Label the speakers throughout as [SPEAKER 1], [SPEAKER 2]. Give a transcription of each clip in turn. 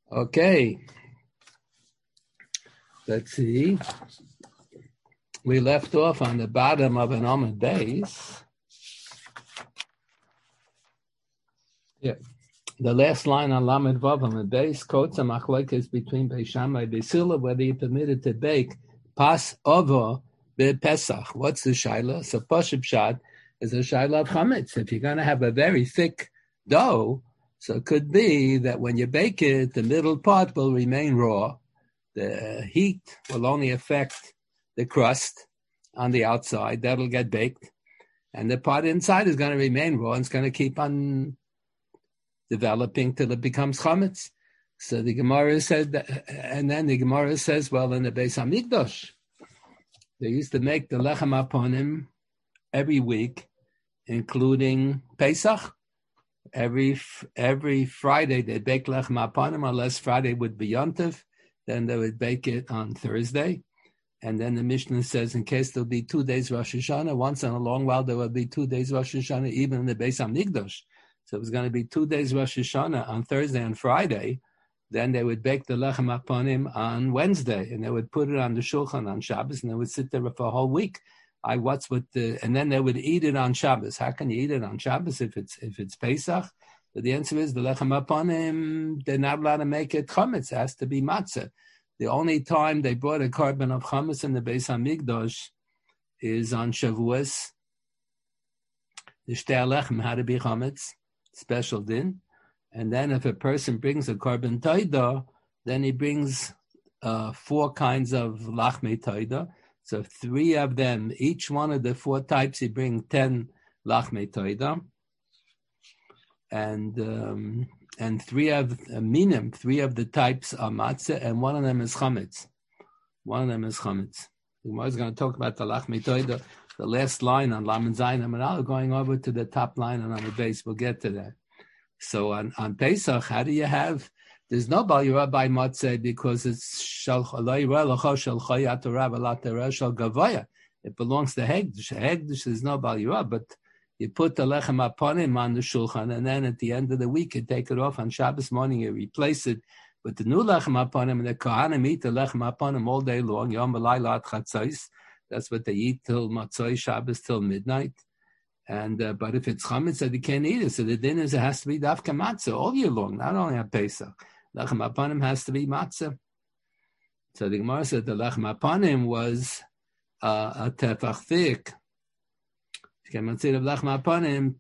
[SPEAKER 1] Okay, let's see. We left off on the bottom of an Amud base. Yeah. The last line on Lamed Vav Amud base quotes a machlokes between Beis Shammai and Beis Hillel whether you're permitted to bake pas ovo be-Pesach. What's the shaila? So Pashup Pshat is a shaila of chametz. If you're going to have a very thick dough, so it could be that when you bake it, the middle part will remain raw. The heat will only affect the crust on the outside. That'll get baked. And the part inside is going to remain raw and it's going to keep on developing till it becomes chametz. So the Gemara said that, and then the Gemara says, well, in the Beis Hamikdash, they used to make the lechem aponim every week, including Pesach. Every Friday they bake lechem aponim, unless Friday would be Yom Tov. Then they would bake it on Thursday. And then the Mishnah says, in case there'll be 2 days Rosh Hashanah, once in a long while there will be 2 days Rosh Hashanah, even in the Beis Hamikdash. So it was going to be 2 days Rosh Hashanah on Thursday and Friday. Then they would bake the lechem aponim on Wednesday, and they would put it on the shulchan on Shabbos, and they would sit there for a whole week. And then they would eat it on Shabbos. How can you eat it on Shabbos if it's Pesach? But the answer is the lechem aponim, they're not allowed to make it chametz. It has to be matzah. The only time they brought a carbon of chametz in the Beis Hamikdash is on Shavuos. The shtei lechem had to be chametz, special din. And then if a person brings a carbon taida, then he brings 4 kinds of lachmei taida. So 3 of them, each one of the 4 types, he brings 10 lachmei taida. And 3 of minim, 3 of the types are matzah, and 1 of them is chametz. The Gemara is going to talk about the lachmei taida, the last line on Lamed Zayin Amud, going over to the top line and on the base. We'll get to that. So on Pesach, how do you have? There's no Bal Yirah by Matzeh because it's Shal Gavaya. It belongs to Hegdish. Hegdish is no Bal Yirah, but you put the lechem aponim on the shulchan, and then at the end of the week you take it off on Shabbos morning. You replace it with the new lechem aponim, and the kohanim eat the lechem aponim all day long. Yom v'layla ad chatzos. That's what they eat till Matzoi Shabbos till midnight. And but if it's chametz, that you can't eat it. So the din is it has to be dafka matzah all year long, not only on Pesach. Lechem aponim has to be matzah. So the Gemara said the lechem aponim was a tefach thick. You can say the lechem aponim.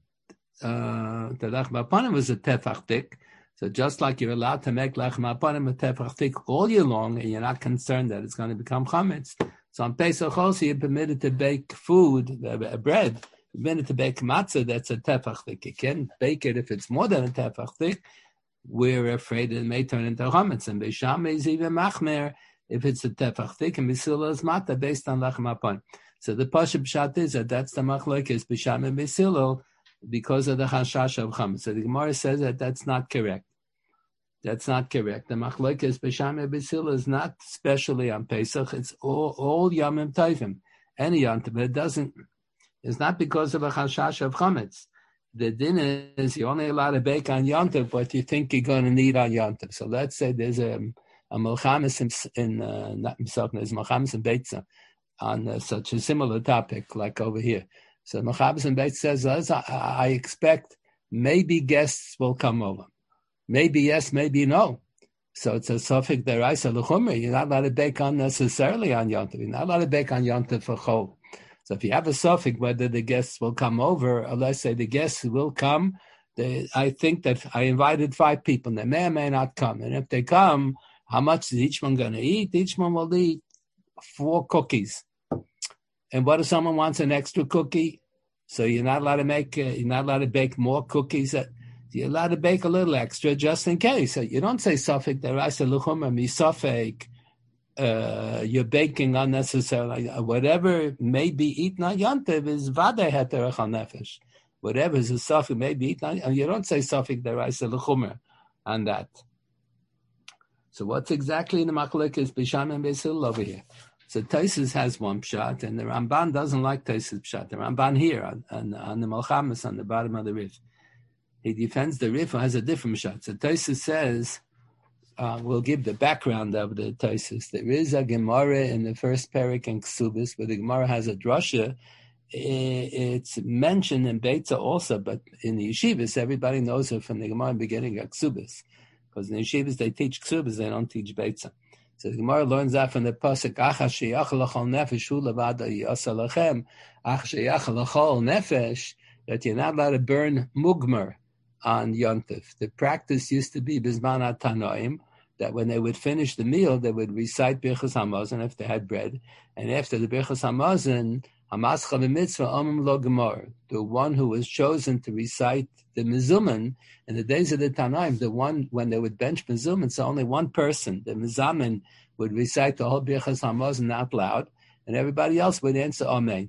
[SPEAKER 1] The lechem aponim was a tefach thick. So just like you're allowed to make lechem aponim a tefach thick all year long, and you're not concerned that it's going to become chametz. So on Pesach also you're permitted to bake food, bread. Permitted to bake matzah that's a tefach thick. You can't bake it if it's more than a tefach thick. We're afraid it may turn into chametz. And Beis Shammai is even machmer if it's a tefach thick, and Beis Hillel is matzah based on lechem aponim. So the pashup pshat is that's the machlokes Beis Shammai and Beis Hillel because of the chashash of chametz. So the Gemara says that that's not correct. That's not correct. The machlokes Beis Shammai and Beis Hillel is not specially on Pesach. It's all yamim tovim, any yom tov. But it doesn't. It's not because of a chashash of chametz. The din is you're only allowed to bake on Yom Tov, but you think you're going to need on Yom Tov. So let's say there's a melchames there's melchames in Beitza on such a similar topic like over here. So melchames in Beitza says, I expect maybe guests will come over. Maybe yes, maybe no. So it's a suffix deraisa l'chumra. You're not allowed to bake unnecessarily on Yom Tov. You're not allowed to bake on Yom Tov for chol. So if you have a suffix whether the guests will come over, or let's say the guests will come, I think that I invited 5 people, and they may or may not come. And if they come, how much is each one going to eat? Each one will eat 4 cookies. And what if someone wants an extra cookie? So you're not allowed to bake more cookies. You're allowed to bake a little extra just in case. So you don't say suffix deraisa l'chumra misafek. You're baking unnecessarily. Whatever may be eaten on Yom Tov is vadei heter echal nefesh. Whatever is a suffix may be eaten on, you don't say suffix deraisa l'chumra on that. So what's exactly in the machlokes Beis Shammai and Beis Hillel over here? So Tosfos has one pshat, and the Ramban doesn't like Tosfos pshat. The Ramban here on the melchames on the bottom of the Rif, he defends the Rif, has a different pshat. So Tosfos says we'll give the background of the Taisus. There is a Gemara in the first parak in Ksubis, but the Gemara has a drasha. It's mentioned in Beitza also, but in the yeshivas, everybody knows it from the Gemara beginning of Ksubis. Because in the yeshivas, they teach Ksubis, they don't teach Beitza. So the Gemara learns that from the pasuk, Acha sheyach l'chol nefesh hu levada yasa lachem, Acha sheyach l'chol nefesh, that you're not allowed to burn mugmer on Yontif. The practice used to be Bizman Tanoim, that when they would finish the meal, they would recite Birchas Hamazon if they had bread. And after the Birchas Hamazon, Hamascha v'mitzvah amim lo gemar, the one who was chosen to recite the Mizuman, in the days of the Tanoim, the one when they would bench Mizuman, so only one person, the Mizamin, would recite the whole Birchas Hamazon out loud, and everybody else would answer Amen.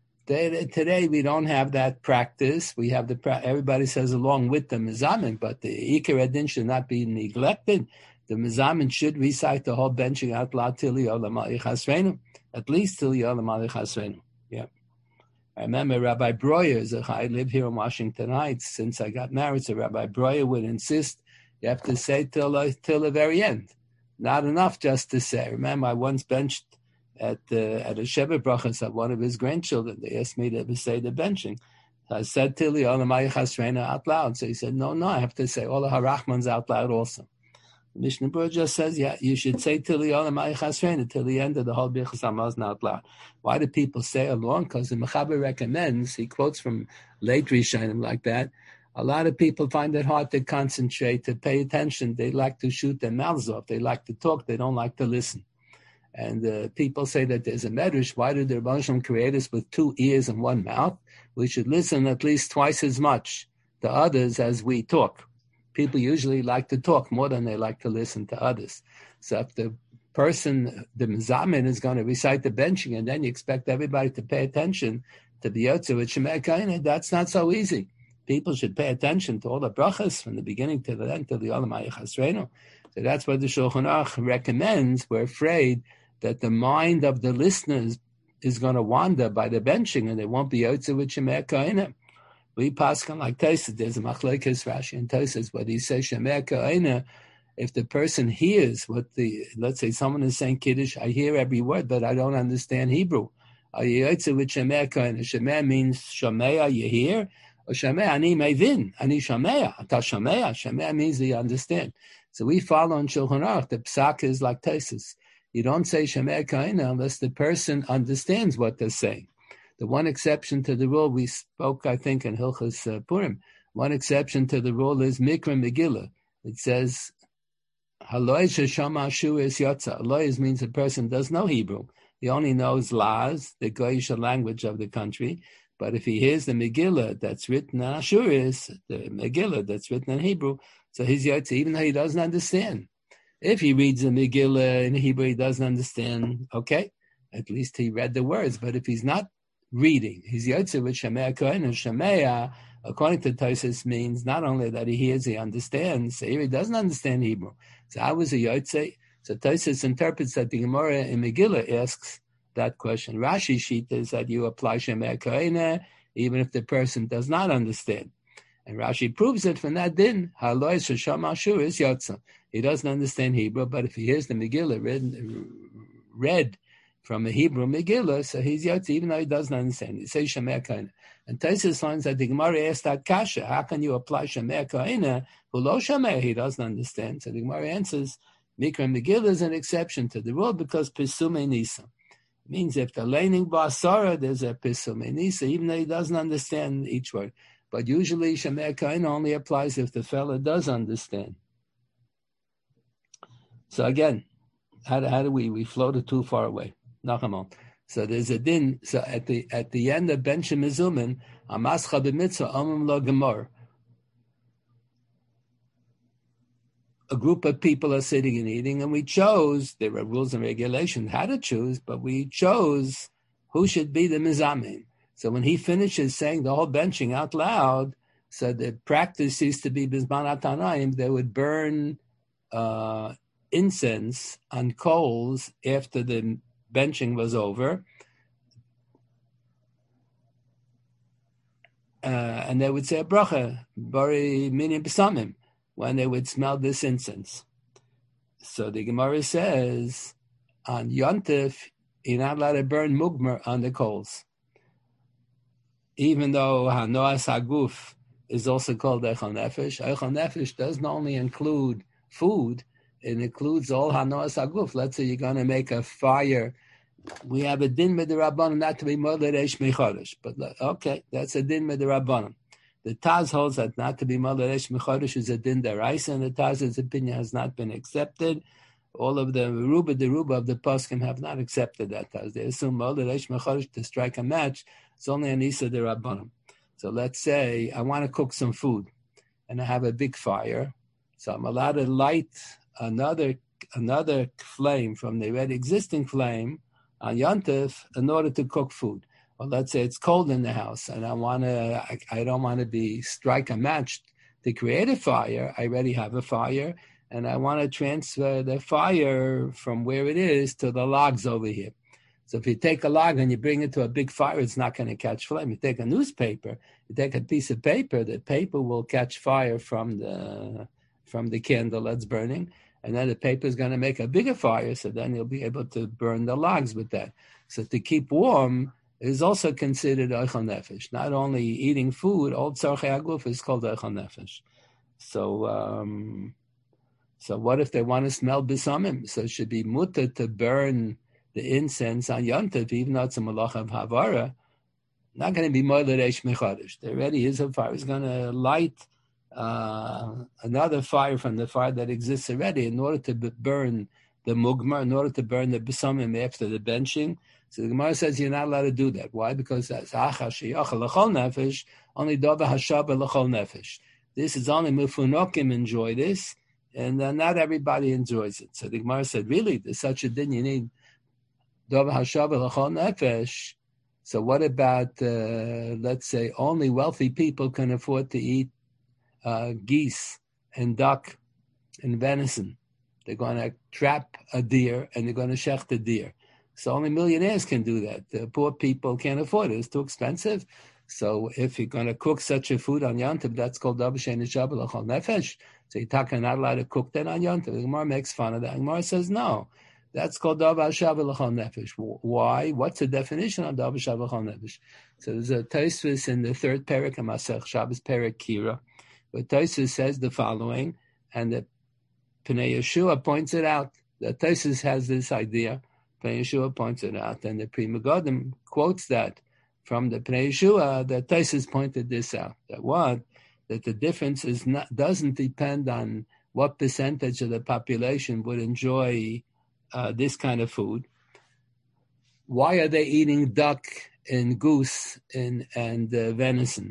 [SPEAKER 1] Today we don't have that practice. We have everybody says along with the Mizamin, but the Ikar Adin should not be neglected. The Mizamin should recite the whole benching out loud till Yolam Chasreinu, at least till Yolam Chasreinu. Yeah. I remember Rabbi Breuer, I live here in Washington Heights since I got married, so Rabbi Breuer would insist you have to say till the very end. Not enough just to say. Remember, I once benched at a Sheva Brachas of one of his grandchildren. They asked me to say the benching. I said Tili Olamai Chasreina out loud. So he said, no, I have to say all the Harachmans out loud also. The Mishnah Berurah just says, yeah, you should say Tili Olamai Chasreina till the end of the whole Birchas Hamazon out loud. Why do people say along? Because the Mechaber recommends, he quotes from late Rishonim like that, a lot of people find it hard to concentrate, to pay attention. They like to shoot their mouths off. They like to talk. They don't like to listen. And people say that there's a medrash. Why did the Rebbeinu Shalom create us with 2 ears and 1 mouth? We should listen at least twice as much to others as we talk. People usually like to talk more than they like to listen to others. So if the person, the Mizamin, is going to recite the benching, and then you expect everybody to pay attention to the Yotze with Shemei Kaina, that's not so easy. People should pay attention to all the brachas from the beginning to the end, to the Olam Chasreinu. So that's what the Shulchan Aruch recommends. We're afraid that the mind of the listeners is going to wander by the benching, and they won't be Yotze with Shemei Kaina. We paskin like Tosas. There's a machlekes Rashi and Tosas, but he says Shemei Kaina. If the person hears what let's say someone is saying Kiddush, I hear every word, but I don't understand Hebrew. Are you Yotze with Shemei Kaina? Shemei means Shemei, you hear, or Shemei ani mevin, ani Shemei, ata Shemei. Shemei means you understand. So we follow in Shulchan Aruch. The psak is like Tosas. You don't say Shemei Kaina unless the person understands what they're saying. The one exception to the rule, we spoke, I think, in Hilchos Purim, one exception to the rule is Mikra Megillah. It says, Haloi sheshama shu'is yotza. Haloi means a person does know Hebrew. He only knows Laz, the Goyish language of the country. But if he hears the Megillah that's written in Ashuris, the Megillah that's written in Hebrew, so he's yotza, even though he doesn't understand. If he reads the Megillah in Hebrew, he doesn't understand, okay, at least he read the words. But if he's not reading, he's yotze with Shemei Kohen, and Shemei, according to Tosas, means not only that he hears, he understands. So here he doesn't understand Hebrew. So how was a yotze? So Tosas interprets that the Gemara in Megillah asks that question. Rashi sheet is that you apply Shemei Kohen even if the person does not understand. And Rashi proves it from that din. Haloi sheshama shur is yotze. He doesn't understand Hebrew, but if he hears the Megillah read from a Hebrew Megillah, so he's yotze, even though he doesn't understand. He says Shemei Kaina. And Tosas finds that the Gemara asked that kasha, how can you apply Shemei Kaina who lo Shemei, he doesn't understand? So the Gemara answers, Mikra Megillah is an exception to the rule because Pesumei Nisa. It means if the laning Basara, there's a Pesumei Nisa, even though he doesn't understand each word. But usually Shemei Kaina only applies if the fellow does understand. So again, how do we floated too far away? Nachamon. So there's a din. So at the end of Ben Shemizumin, Amascha b'mitzvah amim lo gemor. A group of people are sitting and eating, and we chose. There were rules and regulations how to choose, but we chose who should be the mizamin. So when he finishes saying the whole benching out loud, so the practice used to be bizman atanayim. They would burn incense on coals after the benching was over, and they would say a bracha, bari minim b'samim, when they would smell this incense. So the Gemara says on Yontif, you're not allowed to burn mugmer on the coals. Even though Hanoas Haguf is also called Eichel Nefesh. Eichel Nefesh doesn't only include food, it includes all Hanoas Haguf. Let's say you're going to make a fire. We have a din midrabanan not to be moler reish mechodesh, but okay, that's a din midrabanan. The Taz holds that not to be moler reish mechodesh is a din deraisa, and the Taz's opinion has not been accepted. All of the Ruba of the Poskim have not accepted that Taz. They assume moler reish mechodesh to strike a match. It's only an isa derabanan. So let's say I want to cook some food, and I have a big fire, so I'm allowed to light another flame from the already existing flame on Yontif in order to cook food. Or let's say it's cold in the house and I don't want to strike a match to create a fire. I already have a fire and I want to transfer the fire from where it is to the logs over here. So if you take a log and you bring it to a big fire, it's not going to catch flame. You take a newspaper, you take a piece of paper, the paper will catch fire from the candle that's burning. And then the paper is going to make a bigger fire, so then you'll be able to burn the logs with that. So to keep warm is also considered Eichel Nefesh. Not only eating food, all Tzarchei Haguf is called Eichel Nefesh. So what if they want to smell B'samim? So it should be mutter to burn the incense on Yontif, even though it's a Malach of Havara. Not going to be Moler Reish Mechodesh. There already is a fire. It's going to light another fire from the fire that exists already in order to burn the mugmar, in order to burn the b'samim after the benching. So the Gemara says you're not allowed to do that. Why? Because that's only dova hashaba l'chol nefesh. This is only mufunokim enjoy this, and not everybody enjoys it. So the Gemara said, really, there's such a din, you need dova hashaba l'chol nefesh. So what about, let's say, only wealthy people can afford to eat geese and duck and venison. They're going to trap a deer and they're going to shecht a deer. So only millionaires can do that. The poor people can't afford it. It's too expensive. So if you're going to cook such a food on Yontif, that's called Davar She'ein Shabbat L'chol Nefesh. So you're not allowed to cook that on Yontif. The Gemara makes fun of that. The Gemara says no. That's called Davar Shabbat L'chol Nefesh. Why? What's the definition of Davar Shabbat L'chol Nefesh? So there's a Tosfos in the third parak of Masech Shabbos Parak Kira. But Tosfos says the following, and the Pnei Yeshua points it out. The Tosfos has this idea. Pnei Yeshua points it out, and the Pri Megadim quotes that from the Pnei Yeshua. The Tosfos pointed this out. That the difference doesn't depend on what percentage of the population would enjoy this kind of food. Why are they eating duck and goose and venison?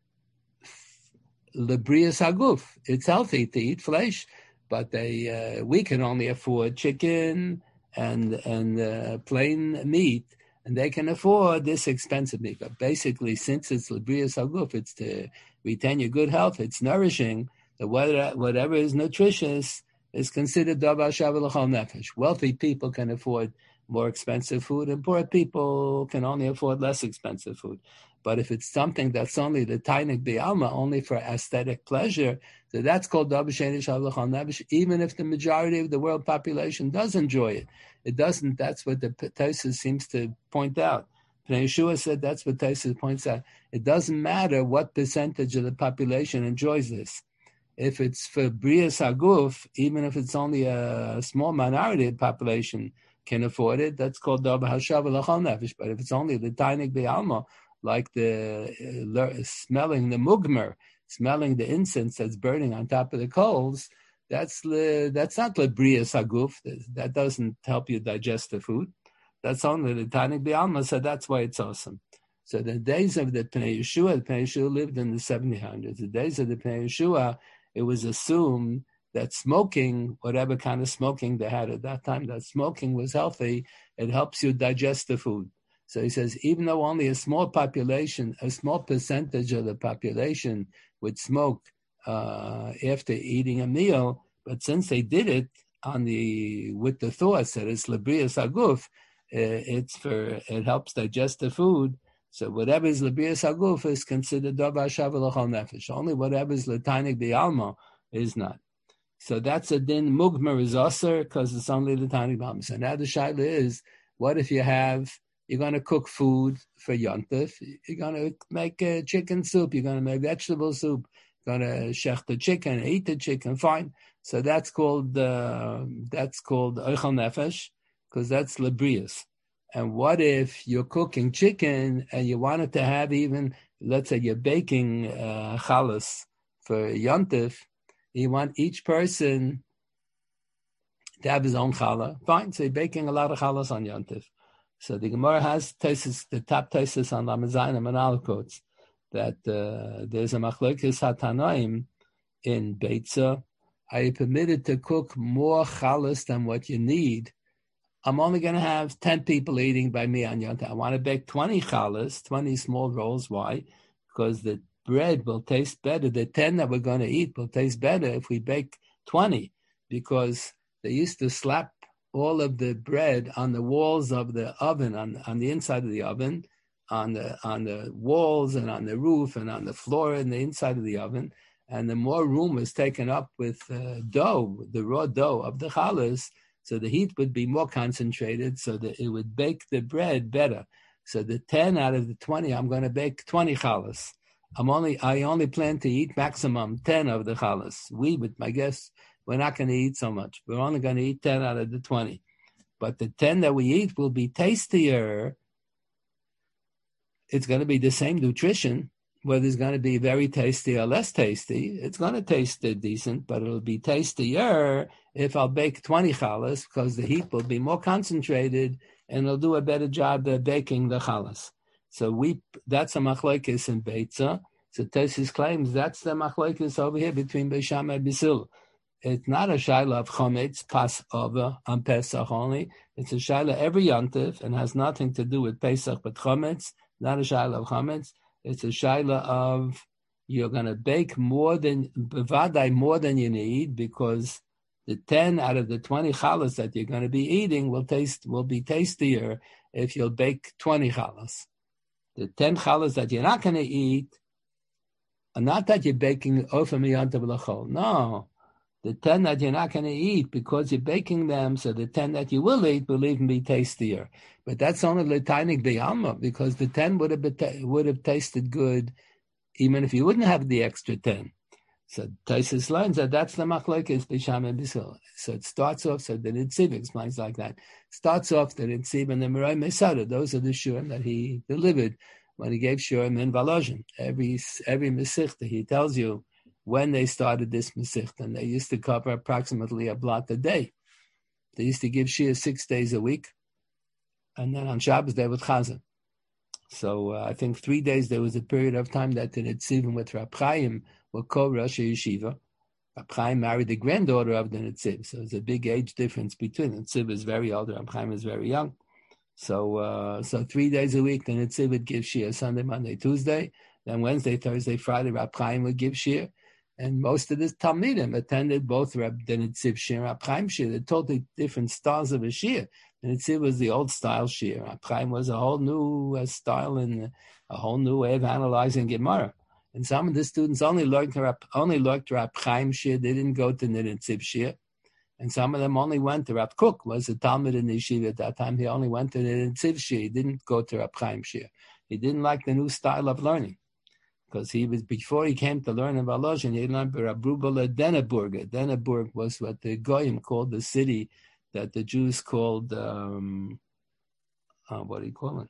[SPEAKER 1] Lebrias haguf. It's healthy to eat flesh, but we can only afford chicken and plain meat, and they can afford this expensive meat. But basically, since it's lebrias haguf, it's to retain your good health. It's nourishing. So whatever is nutritious is considered davar shaveh l'chol nefesh. Wealthy people can afford more expensive food, and poor people can only afford less expensive food. But if it's something that's only the tainik b'alma, only for aesthetic pleasure, so that's called davar she'ein shaveh l'chol nefesh, even if the majority of the world population does enjoy it. It doesn't. That's what the Tosfos seems to point out. Pnei Yeshua said that's what Tosfos points out. It doesn't matter what percentage of the population enjoys this. If it's for brias haguf, even if it's only a small minority of the population can afford it, that's called davar shaveh l'chol nefesh. But if it's only the tainik b'alma, like the smelling the mugmer, smelling the incense that's burning on top of the coals, that's not lebrias haguf. That doesn't help you digest the food. That's only the tainik b'alma, so that's why it's awesome. So the days of the Pnei Yeshua lived in the 1700s. The days of the Pnei Yeshua, it was assumed that smoking, whatever kind of smoking they had at that time, that smoking was healthy. It helps you digest the food. So he says, even though only a small percentage of the population would smoke after eating a meal, but since they did it with the thoughts that it's lebrias haguf, it helps digest the food. So whatever is lebrias haguf is considered davar shaveh l'chol nefesh. Only whatever is l'tainik b'alma is not. So that's a din. Mugmer is usher because it's only the tiny bomb. So now the shaila is, what if you're going to cook food for Yontif? You're going to make a chicken soup. You're going to make vegetable soup. You're going to shech the chicken, eat the chicken. Fine. So that's called Eichel Nefesh because that's Labrius. And what if you're cooking chicken and you wanted to have even, let's say you're baking chalas for Yontif, you want each person to have his own challah. Fine, so you're baking a lot of chalas on Yontif. So the Gemara has tesis, the top tesis on Lamazayim and Aleph quotes that there's a machlokes hatanoim in Beitza. Are you permitted to cook more chalas than what you need? I'm only going to have 10 people eating by me on Yontif. I want to bake 20 chalas, 20 small rolls. Why? Because the bread will taste better. The 10 that we're going to eat will taste better if we bake 20, because they used to slap all of the bread on the walls of the oven, on the inside of the oven, on the walls and on the roof and on the floor and the inside of the oven. And the more room was taken up with dough, the raw dough of the chalas, so the heat would be more concentrated, so that it would bake the bread better. So the 10 out of the 20, I'm going to bake 20 chalas. I only plan to eat maximum 10 of the chalas. We, with my guests, we're not going to eat so much. We're only going to eat 10 out of the 20. But the 10 that we eat will be tastier. It's going to be the same nutrition, whether it's going to be very tasty or less tasty. It's going to taste decent, but it'll be tastier if I'll bake 20 chalas, because the heat will be more concentrated and it'll do a better job of baking the chalas. So that's a machlokes in Beitza. So Tosis claims that's the machlokes over here between Beis Shammai and Bisil. It's not a shaila of chometz pas over on Pesach only. It's a shaila every yontif and has nothing to do with Pesach but chometz. Not a shaila of chometz. It's a shaila of you're going to bake more than you need, because the 10 out of the 20 chalas that you're going to be eating will be tastier if you'll bake 20 chalas. The 10 chalas that you're not going to eat are not that you're baking ofer miyantav l'chol. No. The 10 that you're not going to eat, because you're baking them, so the 10 that you will eat will even be tastier. But that's only l'tainik b'yalma, because the 10 would have tasted good even if you wouldn't have the extra 10. So Taisus learns that that's the machlokes Beis Shammai and Bisil. So it starts off, so the Nitziv explains like that. Starts off the Nitziv and the Meray Mesada. Those are the shurim that he delivered when he gave shurim in Volozhin. Every Mesichta, he tells you when they started this Mesichta, and they used to cover approximately a blot a day. They used to give shir 6 days a week, and then on Shabbos they would chazan. So I think 3 days there was a period of time that the Nitzivim with Rab Chaim were co-Rosh Yeshiva. Rab Chaim married the granddaughter of the Nitziv, so there's a big age difference between them. Nitziv is very old, Rab Chaim is very young. So 3 days a week the Nitziv would give shir, Sunday, Monday, Tuesday. Then Wednesday, Thursday, Friday, Rab Chaim would give shir. And most of the Talmidim attended both the Nitziv shir and Rab Chaim shir. They're totally different styles of a shir. The Nitziv was the old style shir. Rab Chaim was a whole new style and a whole new way of analyzing Gemara. And some of the students only learned Rab Chaim shir. They didn't go to the Nitziv shir. And some of them only went to Rab Kook, was a Talmud in the yeshiva at that time. He only went to the Nitziv shir. He didn't go to Rab Chaim shir. He didn't like the new style of learning, because before he came to learn in Volozhin, he learned Rab Rubel Deneburg. Deneburg was what the Goyim called the city that the Jews called, what do you call it?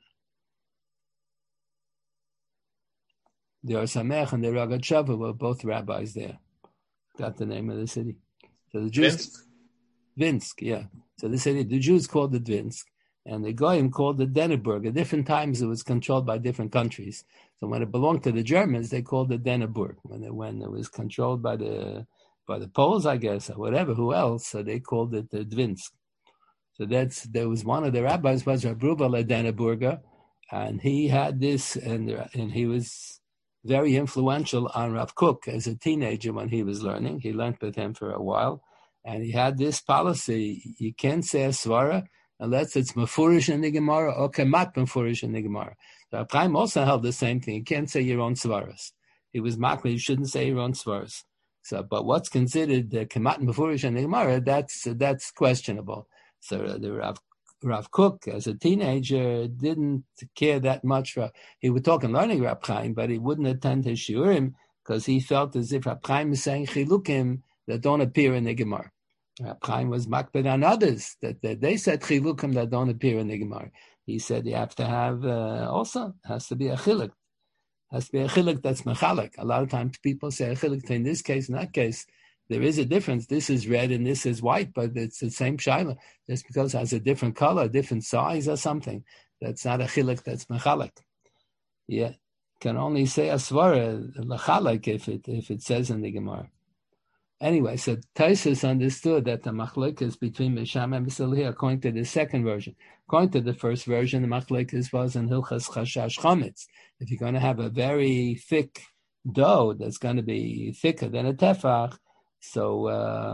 [SPEAKER 1] The Or Samech and the Ragat Shava were both rabbis there. Got the name of the city. So the Jews, Vinsk, yeah. So the Jews called it Vinsk, and the Goyim called it Deneburg. At different times it was controlled by different countries. So when it belonged to the Germans, they called it Deneburg. When it was controlled by the Poles, I guess, or whatever, who else, so they called it Dvinsk. So there was one of the rabbis was Rab Rubel Deneburger, and he had this, and he was very influential on Rav Kook as a teenager when he was learning. He learned with him for a while, and he had this policy: you can't say a svara unless it's mefurish in the Gemara or kemat mefurish in the Gemara. Rab Chaim also held the same thing. You can't say your own svaras. He was makli, you shouldn't say your own svaras. So, but what's considered the Kemat Mefurish and the Gemara, that's questionable. So the Rav Kook, as a teenager, didn't care that much for. He would talk and learning Rav Chaim, but he wouldn't attend his shiurim because he felt as if Rav Chaim is saying chilukim that don't appear in the Gemara. Rav Chaim was makbid on others that they said chilukim that don't appear in the Gemara. He said you have to have also has to be a chiluk. Has to be a chiluk that's mechalik. A lot of times people say a chiluk in this case, in that case. There is a difference. This is red and this is white, but it's the same shaila. Just because it has a different color, a different size or something, that's not a chiluk, that's mechalik. Yeah, can only say a svara, lechalik, if it says in the Gemara. Anyway, so Taisus understood that the machlokes between Misham and Basil according to the second version. According to the first version, the machlokes was in Hilchas Chashash Chametz. If you're going to have a very thick dough that's going to be thicker than a tefach, so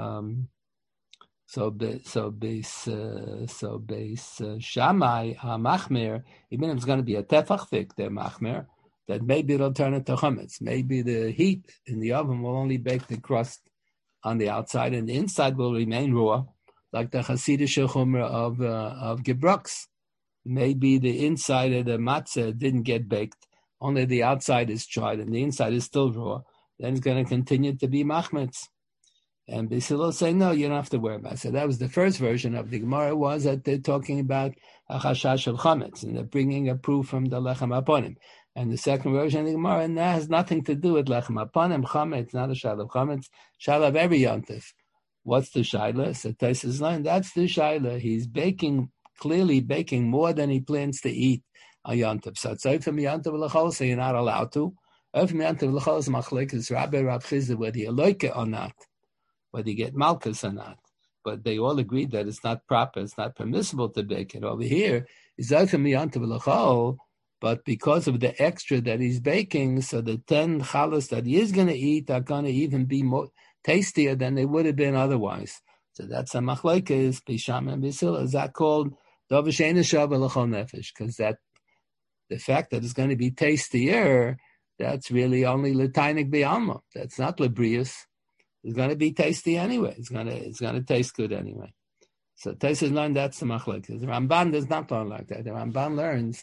[SPEAKER 1] base Shammai Machmir, even if it's going to be a tefach thick, they're Machmir, that maybe it'll turn into chametz. Maybe the heat in the oven will only bake the crust on the outside, and the inside will remain raw, like the Hasidic chumrah of Gebrux. Maybe the inside of the matzah didn't get baked, only the outside is charred, and the inside is still raw. Then it's going to continue to be machmetz. And Basil say, no, you don't have to worry about it. So that was the first version of the Gemara, was that they're talking about a chashash of chametz, and they're bringing a proof from the lechem aponim. And the second version of the Gemara, and that has nothing to do with lechem aponim, chametz, not a shayla of chametz, shayla of every yontif. What's the shayla? So Taisus learned, that's the shayla. He's clearly baking more than he plans to eat a yontif. So it's from yontif l'chol, so you're not allowed to. From yontif l'chol is machlekes Rabbi Rav Chizda, whether you like it or not, whether you get malchus or not. But they all agreed that it's not proper, it's not permissible to bake it. Over here, it's from yontif l'chol, but because of the extra that he's baking, so the 10 challahs that he is going to eat are going to even be more tastier than they would have been otherwise. So that's a machlokes, Bisham and Basil. Is that called Davar she'eino shaveh l'chol nefesh? Because that the fact that it's going to be tastier, that's really only l'tainik b'alma. That's not lebrius. It's going to be tasty anyway. It's going to taste good anyway. So Taisus learned that's the machlokes. The Ramban does not learn like that. The Ramban learns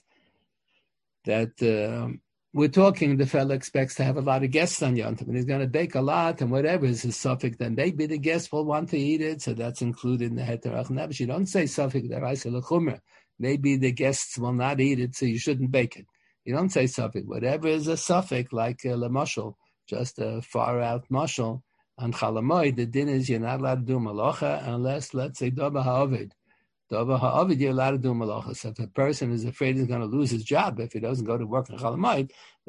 [SPEAKER 1] that we're talking, the fellow expects to have a lot of guests on Yom Tov, and he's going to bake a lot, and whatever is his suffix, then maybe the guests will want to eat it, so that's included in the Heter Achnevish. You don't say suffix deraisa l'chumra. Maybe the guests will not eat it, so you shouldn't bake it. You don't say suffix. Whatever is a suffix, like l'mashal, just a far-out mashal, on Chalamoid, the din is you're not allowed to do malacha unless, let's say, Davar ha'ovid. Davar ha'ovid, you're allowed to do malacha. So if a person is afraid he's going to lose his job if he doesn't go to work in Chalamoid,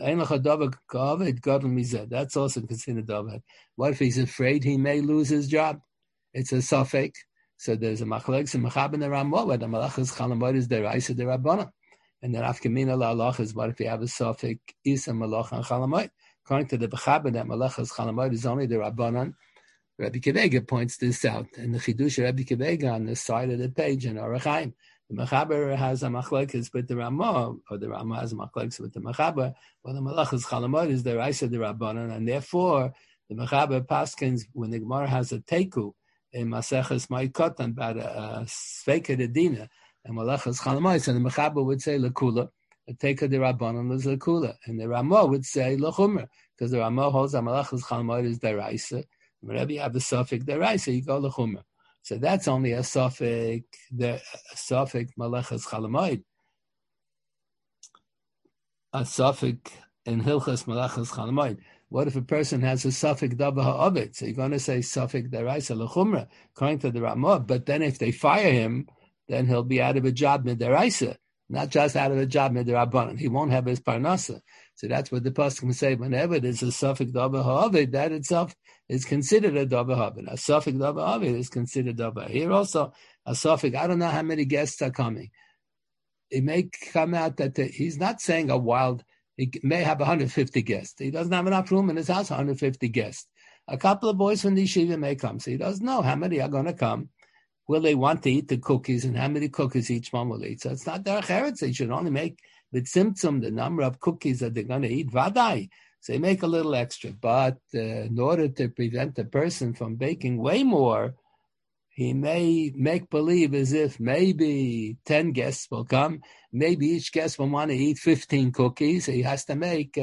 [SPEAKER 1] that's also considered davar. What if he's afraid he may lose his job? It's a suffix. So there's a machlokes and mechab in the Ramah, where the malachas Chalamoid is deraisa derabbanan. And then afkamina la'alach is what if you have a suffix is a malacha and Chalamoid. According to the Bechaber, that malachas Chalamoid is only the Rabbanan. Rabbi Kivega points this out, and the Chidush Rabbi Kivega on the side of the page in Orach Chaim. The Mechaber has a machlekes with the Ramah, or the Ramah has a machlekes with the Mechaber. Well, the malachas Chalamoid is the Raisa the Rabbanan, and therefore the Mechaber paskins when the Gemara has a teku in Maseches Ma'ikotan about a Sveika de Dina and malachas Chalamoid, so the Mechaber would say lekula. A teika de Rabbanan is lekula, and the Ramah would say lechumra, because the Ramah holds that malachas Chalamoid is deraisa. Whenever you have a suffix deraisa, you go lechumra. So that's only a suffix malachas Chalamoid. A suffix in Hilchas malachas Chalamoid. What if a person has a suffix davar ha'ovid? So you're going to say suffix deraisa lechumra, according to the Ramah. But then if they fire him, then he'll be out of a job midaraisa. Not just out of a job midrabanan. He won't have his parnasa. So that's what the pasuk say. Whenever there's a suffix davar ha'ovid, that itself is considered a davar ha'ovid. A suffix davar ha'ovid is considered davar. Here also, a suffix, I don't know how many guests are coming. It may come out that he's not saying a wild, he may have 150 guests. He doesn't have enough room in his house, 150 guests. A couple of boys from the yeshiva may come. So he doesn't know how many are going to come. Will they want to eat the cookies, and how many cookies each one will eat? So it's not derech eretz. They should only make with symptom the number of cookies that they're going to eat. Vadai. So you make a little extra. But in order to prevent the person from baking way more, he may make believe as if maybe 10 guests will come. Maybe each guest will want to eat 15 cookies. So he has to make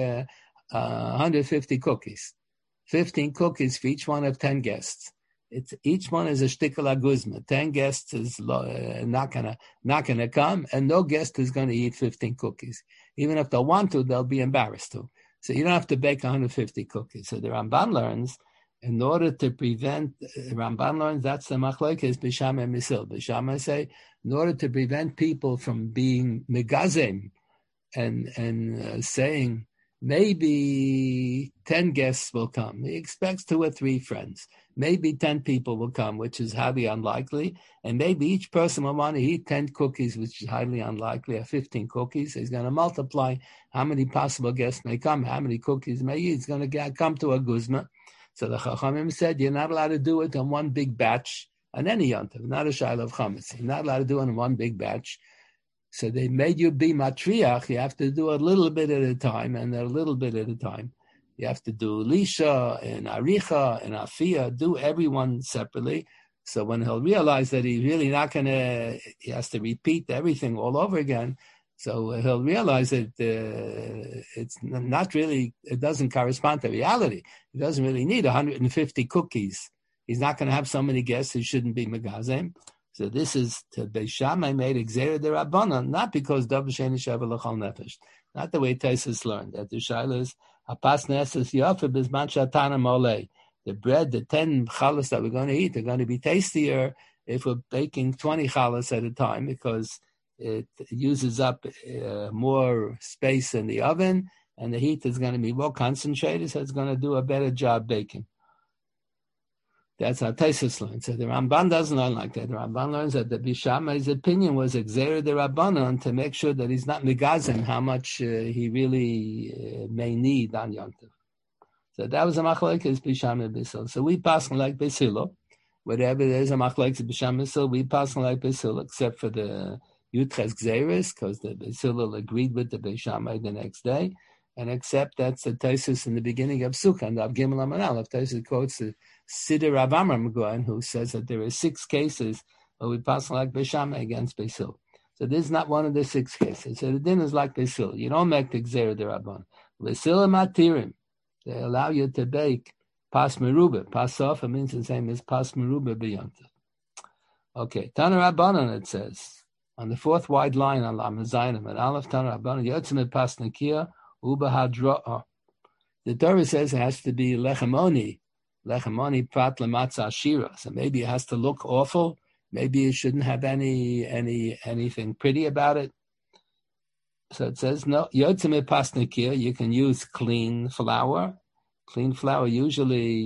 [SPEAKER 1] 150 cookies. 15 cookies for each one of 10 guests. Each one is a shtickle aguzma. 10 guests is not gonna come, and no guest is going to eat 15 cookies. Even if they want to, they'll be embarrassed to. So you don't have to bake 150 cookies. So the Ramban learns, in order to prevent, Ramban learns that's the machlokes b'shama and misil. B'shama say, in order to prevent people from being megazem and saying maybe 10 guests will come. He expects 2 or 3 friends. Maybe 10 people will come, which is highly unlikely. And maybe each person will want to eat 10 cookies, which is highly unlikely, or 15 cookies. He's going to multiply how many possible guests may come, how many cookies may eat. He's going to come to a guzma. So the Chachamim said, you're not allowed to do it in one big batch on any yontav, not a shayla of chametz. You're not allowed to do it in one big batch. So they made you be matriach. You have to do a little bit at a time, and a little bit at a time. You have to do lisha and aricha and afia, do everyone separately. So when he'll realize that he's really not going to, he has to repeat everything all over again. So he'll realize that it's not really, it doesn't correspond to reality. He doesn't really need 150 cookies. He's not going to have so many guests who shouldn't be megazem. So this is to Beis Shammai made Gzeira D'Rabbanan, not because Dav Sheni Sheva L'chol Nefesh, not the way Taisus learned. That the shaila is Hapas Neses Yofer Bizman Shatana Molei. The bread, the 10 challahs that we're going to eat, they're going to be tastier if we're baking 20 challahs at a time, because it uses up more space in the oven, and the heat is going to be more concentrated, so it's going to do a better job baking. That's how Taisus learns. So the Ramban doesn't learn like that. The Ramban learns that the Beis Shammai's opinion was Gzeira D'Rabbanan to make sure that he's not megazim how much he really may need on Yom Tov. So that was a machlokes Beis Shammai Beis Hillel. So we pass like Beis Hillel. Whatever there is a machlokes Beis Shammai Beis Hillel, we pass like Beis Hillel, except for the Yudches Gzeiris, because the Beis Hillel agreed with the Beis Shammai the next day, and except that's the Taisus in the beginning of Sukkah, and Av Gimel Amar Aleph. Taisus quotes the Siddur Rav Amram Goen, who says that there are 6 cases where we pass like Beis Shammai against Beis Hillel. So this is not one of the 6 cases. So the din is like Beis Hillel. You don't make the Gzeira D'Rabbanan. Beis Hillel matirim. They allow you to bake pas merubah. Pas sofa means the same as pas merubah b'yontav. Okay, Tana Rabbanan, it says on the 4th wide line on Lamed Zayin and Aleph Tana Rabbanan yotzim pas nakia uba hadra'ah. The Torah says it has to be lechemoni prat lematzah shira. So maybe it has to look awful. Maybe it shouldn't have anything pretty about it. So it says no. Yotzim pas nakia. You can use clean flour. Clean flour usually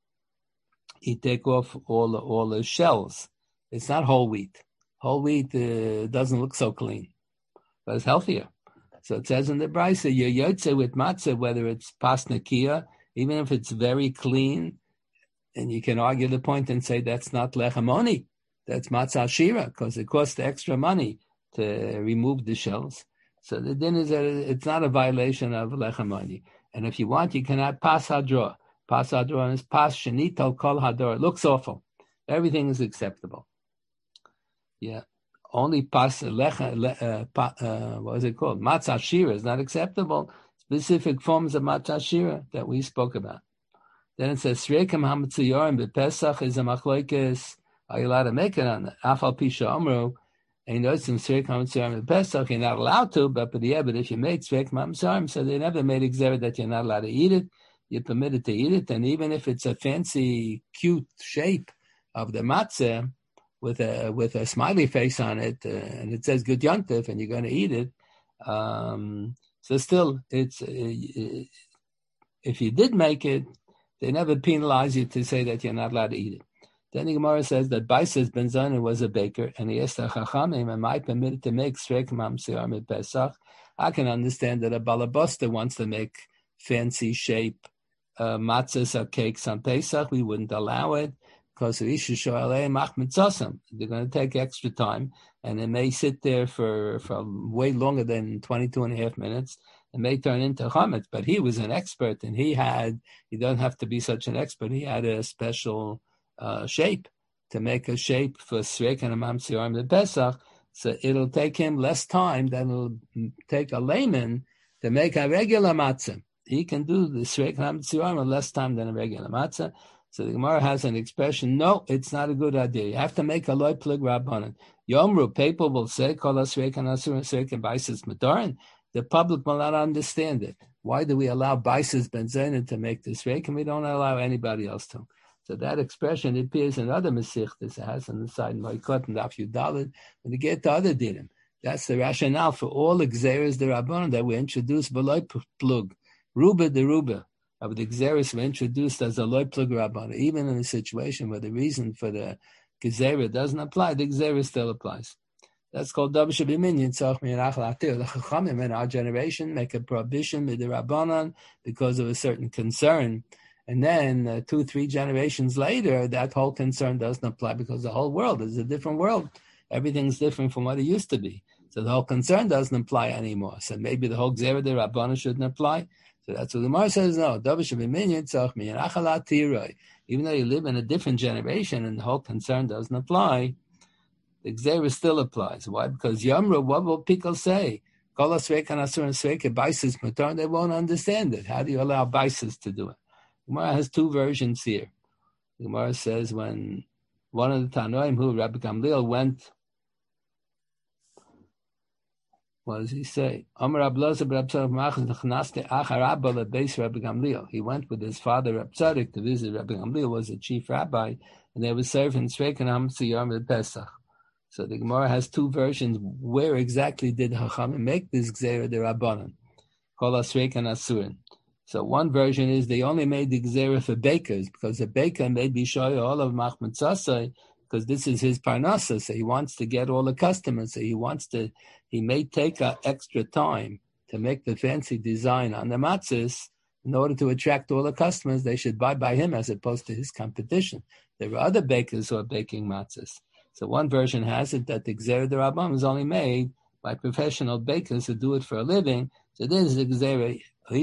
[SPEAKER 1] you take off all the shells. It's not whole wheat. Whole wheat doesn't look so clean, but it's healthier. So it says in the Brisa, you yotze with matzah, whether it's pas nakia, even if it's very clean, and you can argue the point and say that's not lechemoni, that's matzah shira, because it costs extra money to remove the shells. So the din is that it's not a violation of lechemoni. And if you want, you can add pas hadra. Pas hadra is pas shenital kol hadra. It looks awful. Everything is acceptable. Yeah. Only pas what is it called? Matzah shira is not acceptable. Specific forms of matzah shira that we spoke about. Then it says Sreikim hametziyorim b'Pesach is a machlokes. Are you allowed to make it on Afal Pisha Amru? And you notice in Sreikim hametziyorim b'Pesach you're not allowed to, but if you make Sreikim hametziyorim, so they never made Gzeira that you're not allowed to eat it. You're permitted to eat it, and even if it's a fancy, cute shape of the matzah, with a smiley face on it, and it says Good Yontif, and you're going to eat it. So still, it's if you did make it, they never penalize you to say that you're not allowed to eat it. Then the Gemara says that Baisas ben Zana was a baker, and he asked the Chachamim, am I permitted to make Sreikim hametziyorim at Pesach? I can understand that a Balabosta wants to make fancy shape matzahs or cakes on Pesach. We wouldn't allow it, because they're going to take extra time, and it may sit there for way longer than 22 and a half minutes, it may turn into chametz. But he was an expert, and he doesn't have to be such an expert. He had a special shape to make a shape for Sreik and Amam Tziyorim the Pesach. So it'll take him less time than it'll take a layman to make a regular matzah. He can do the Sreik and Amam Tziyorim in less time than a regular matzah. So the Gemara has an expression, no, it's not a good idea. You have to make a loy plig rabbanan. Yomru, people will say, kol ha-sreik and ha-sreik and baisis matarin. The public will not understand it. Why do we allow baisis benzenin to make this sreik and we don't allow anybody else to? So that expression appears in other Mesichtas. It has on the side Moikot and Daf Yudalid. When you get to other dinim, that's the rationale for all the Gzeres the Rabbanon that were introduced below plug. Ruba the Ruba of the Gzeres were introduced as a loy plug Rabbanon. Even in a situation where the reason for the Gezerah doesn't apply, the Gezerah still applies. That's called Davar Shebiminyan Tzarich Mi'erach L'Atir. The Chachamim in our generation make a prohibition with the Rabbanon because of a certain concern. And then 2-3 generations later, that whole concern doesn't apply because the whole world is a different world. Everything's different from what it used to be. So the whole concern doesn't apply anymore. So maybe the whole Gezerah the Rabbanon shouldn't apply. So that's what the Gemara says, no. Davar Shebiminyan Tzarich Mi'erach L'Atir. Even though you live in a different generation and the whole concern doesn't apply, the Gezerah still applies. Why? Because Yomru, what will people say? Kol ha-sreik and ha-sur and sreik baisis matar. They won't understand it. How do you allow baisis to do it? Gemara has two versions here. The Gemara says when one of the Tanoim, who Rabbi Gamliel, went, what does he say? He went with his father Reb Tzadok to visit Rabbi Gamliel, was the chief rabbi, and they were serving Sreik and Amam Tziyorim Pesach. So the Gemara has two versions. Where exactly did Chachamim make this Gzeira de Rabbanan? Kol ha-sreik and ha-surin. So one version is they only made the Gzeira for bakers, because the baker may be shoy all of Machmat Sasai, because this is his parnasa, so he wants to get all the customers. So he may take extra time to make the fancy design on the matzahs in order to attract all the customers. They should buy by him as opposed to his competition. There are other bakers who are baking matzahs. So one version has it that the Gzeira de Rabbanan is only made by professional bakers who do it for a living. So this is the Gzeira.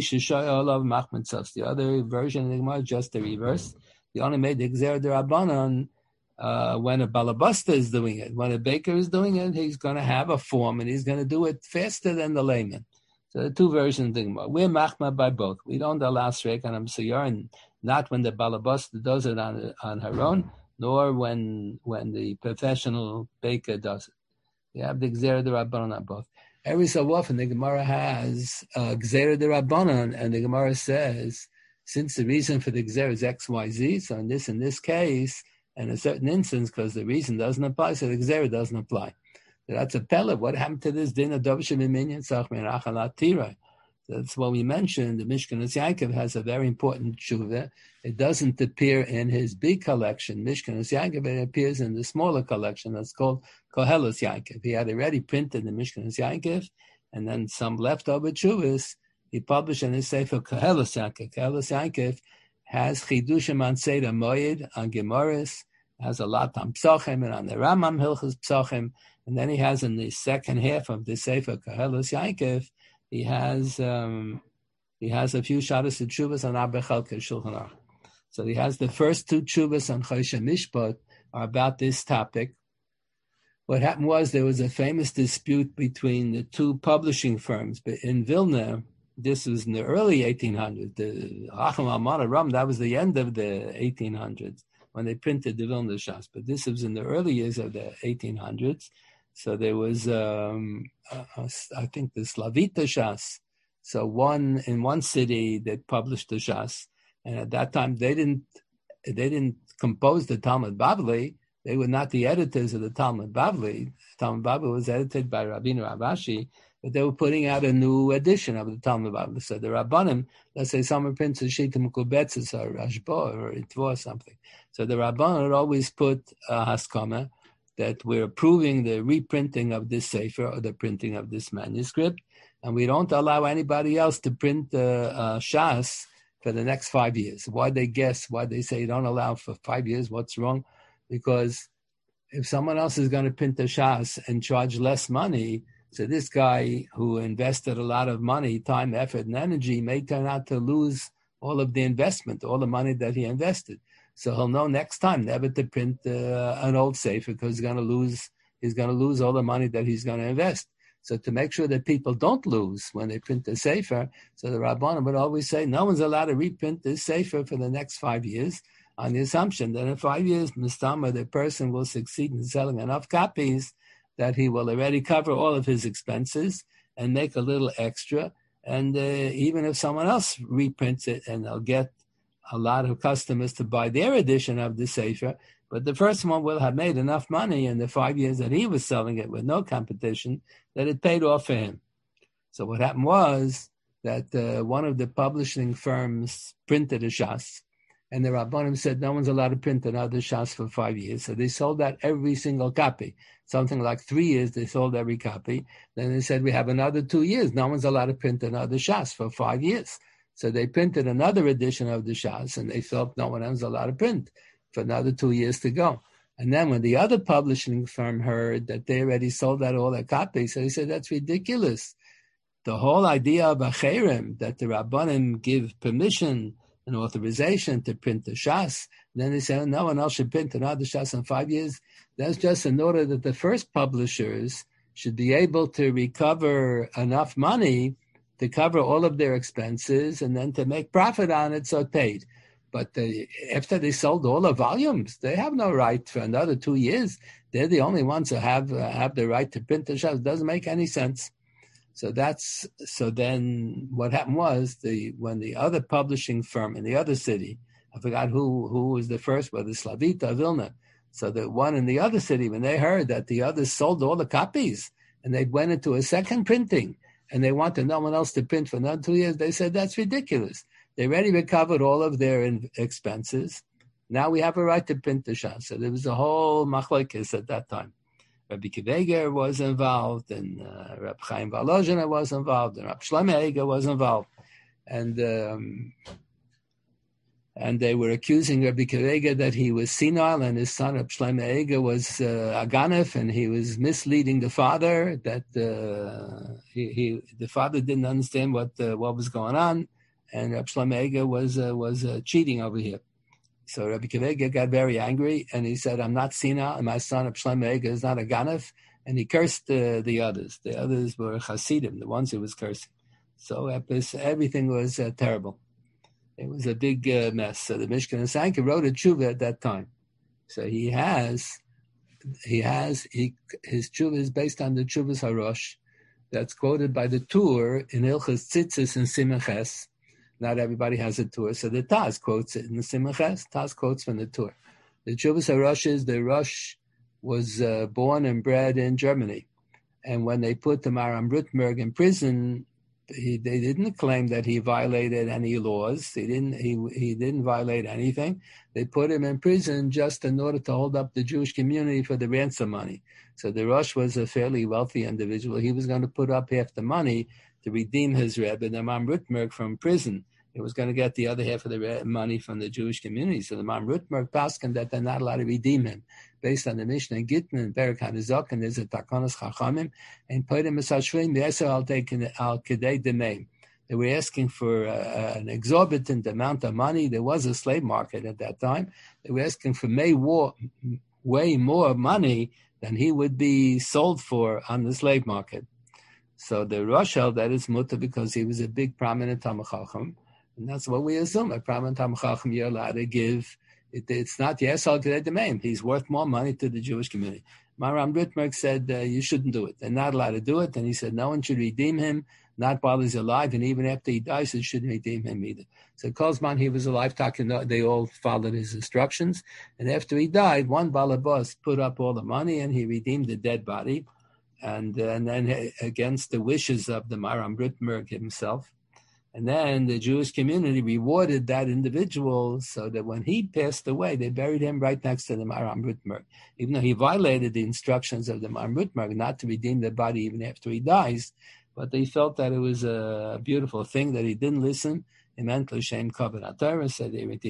[SPEAKER 1] The other version of the Gemara is just the reverse. They only made the Gzeira de Rabbanan when a balabasta is doing it. When a baker is doing it, he's going to have a form and he's going to do it faster than the layman. So the two versions of the Gemara. We're machma by both. We don't allow Sreik and Amam Tziyorim, not when the balabasta does it on her own, nor when the professional baker does it. You have the Gzeira de Rabbanan on both. Every so often the Gemara has Gzeira de Rabbanan, and the Gemara says, since the reason for the Gzeira is X, Y, Z, so in this case, in a certain instance, because the reason doesn't apply, so the Gzeira doesn't apply. So that's a pellet. What happened to this din of Davar Shebiminyan Tzarich Mi'erach L'Atir? That's what we mentioned. The Mishkanos Yaakov has a very important tshuva. It doesn't appear in his big collection, Mishkanos Yaakov. It appears in the smaller collection that's called Koheles Yaakov. He had already printed the Mishkanos Yaakov, and then some leftover tshuvas he published in his sefer Koheles Yaakov. Koheles Yaakov has Chidushim on Seder Moed on Gemaris, has a lot on Psachim and on the Ramam Hilchos Psachim, and then he has in the second half of the sefer Koheles Yaakov, he has a few shabbos and tshuvas on Arba Chelkei Shulchan Aruch. So he has the first two tshuvas on Choshen Mishpat are about this topic. What happened was there was a famous dispute between the two publishing firms. But in Vilna, this was in the early 1800s. The Chacham Alman Ram, that was the end of the 1800s when they printed the Vilna Shas. But this was in the early years of the 1800s. So there was, I think, the Slavita Shas. So in one city they published the Shas, and at that time they didn't compose the Talmud Bavli. They were not the editors of the Talmud Bavli. Talmud Bavli was edited by Rabbeinu Rav Ashi, but they were putting out a new edition of the Talmud Bavli. So the Rabbanim, let's say someone prints a Shita Mekubetzes or Rashba or Itvo or something. So the Rabbanim would always put a Haskama that we're approving the reprinting of this sefer or the printing of this manuscript, and we don't allow anybody else to print Shas for the next 5 years. Why they guess? Why they say you don't allow for 5 years? What's wrong? Because if someone else is going to print the Shas and charge less money, So this guy who invested a lot of money, time, effort, and energy may turn out to lose all of the investment, all the money that he invested. So he'll know next time never to print an old sefer because he's going to lose all the money that he's going to invest. So to make sure that people don't lose when they print the sefer, so the Rabbanim would always say, no one's allowed to reprint this sefer for the next 5 years on the assumption that in 5 years, Mistama, the person will succeed in selling enough copies that he will already cover all of his expenses and make a little extra. And even if someone else reprints it, and they'll get a lot of customers to buy their edition of the sefer, but the first one will have made enough money in the 5 years that he was selling it with no competition that it paid off for him. So what happened was that one of the publishing firms printed a Shas, and the Rabbanim said no one's allowed to print another Shas for 5 years. So they sold out every single copy. Something like 3 years, they sold every copy. Then they said, we have another 2 years. No one's allowed to print another Shas for 5 years. So they printed another edition of the Shas, and they felt no one else allowed to print for another 2 years to go. And then when the other publishing firm heard that they already sold out all their copies, so he said, that's ridiculous. The whole idea of a cherem, that the Rabbanim give permission and authorization to print the Shas, then they say, no one else should print another Shas in 5 years. That's just in order that the first publishers should be able to recover enough money to cover all of their expenses and then to make profit on it, so paid. But after they sold all the volumes, they have no right for another 2 years. They're the only ones who have the right to print the Shas. It doesn't make any sense. So then what happened was when the other publishing firm in the other city, I forgot who was the first, whether Slavita or Vilna. So the one in the other city, when they heard that the others sold all the copies and they went into a second printing and they wanted no one else to print for another 2 years, they said that's ridiculous. They already recovered all of their expenses. Now we have a right to print the Shas. So there was a whole machlokes at that time. Rabbi Kiveger was involved, and Rabbi Chaim Volozhin was involved, and Rabbi Shlomo Eiger was involved. And they were accusing Rabbi Kiveger that he was senile, and his son Rabbi Shlomo Eiger was a ganef, and he was misleading the father, that the father didn't understand what was going on. And Rabbi Shlomo Eiger was cheating over here. So Rabbi Kiveger got very angry, and he said, I'm not senile, and my son Rabbi Shlomo Eiger is not a ganef, and he cursed the others. The others were Hasidim, the ones he was cursing. So everything was terrible. It was a big mess. So the Mishkan and Sanka wrote a tshuva at that time. So his tshuva is based on the Tshuvas Harosh that's quoted by the Tur in Hilchos Tzitzis and Simon Ches. Not everybody has a Tur. So the Taz quotes it in the Simon Ches. Taz quotes from the Tur. The Tshuvas Harosh is the Rosh was born and bred in Germany. And when they put the Maram Rutmerg in prison, they didn't claim that he violated any laws. He didn't violate anything. They put him in prison just in order to hold up the Jewish community for the ransom money. So the Rosh was a fairly wealthy individual. He was going to put up half the money to redeem his Rebbe, the Maram Rutmerg, from prison. He was going to get the other half of the money from the Jewish community. So the Maram Rutmerg paskin that they're not allowed to redeem him. Based on the Mishnah and Gittin and Berak HaNizok, and there's a Takonos Chachamim, and Podim Esashvim, Yeser al Kedei Demeim. They were asking for an exorbitant amount of money. There was a slave market at that time. They were asking for way more money than he would be sold for on the slave market. So the Rosh held that it's mutter because he was a big prominent Talmid Chacham, and that's what we assume. A prominent Talmid Chacham, you're allowed to give. It's not yes al kedei demeim. He's worth more money to the Jewish community. Maram Rutmerg said you shouldn't do it. They're not allowed to do it. And he said no one should redeem him, not while he's alive, and even after he dies, they shouldn't redeem him either. So Kozman, he was alive, they all followed his instructions. And after he died, one balabas put up all the money and he redeemed the dead body, and then against the wishes of the Maram Rutmerg himself. And then the Jewish community rewarded that individual so that when he passed away, they buried him right next to the Maram Rutmerg. Even though he violated the instructions of the Maram Rutmerg not to redeem the body even after he dies, but they felt that it was a beautiful thing that he didn't listen. He meant L'Shem Kavod HaTorah, said they redeemed.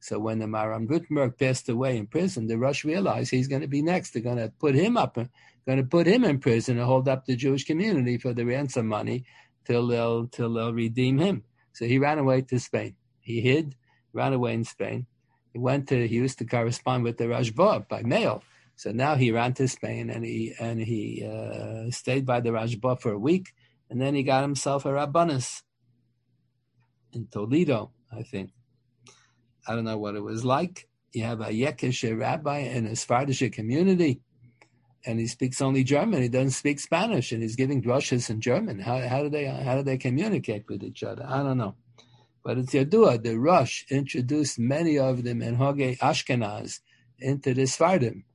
[SPEAKER 1] So when the Maharam Gutenberg passed away in prison, the Rosh realized he's going to be next. They're going to put him in prison and hold up the Jewish community for the ransom money till they'll redeem him. So he ran away to Spain. He hid, ran away in Spain. He used to correspond with the Rashba by mail. So now he ran to Spain and he stayed by the Rashba for a week, and then he got himself a Rabbanus in Toledo, I think. I don't know what it was like. You have a Yekish rabbi in a Sephardic community, and he speaks only German. He doesn't speak Spanish, and he's giving drushes in German. How do they communicate with each other? I don't know. But it's Yadua. The Rosh introduced many of them in Hoge Ashkenaz into the Sephardim.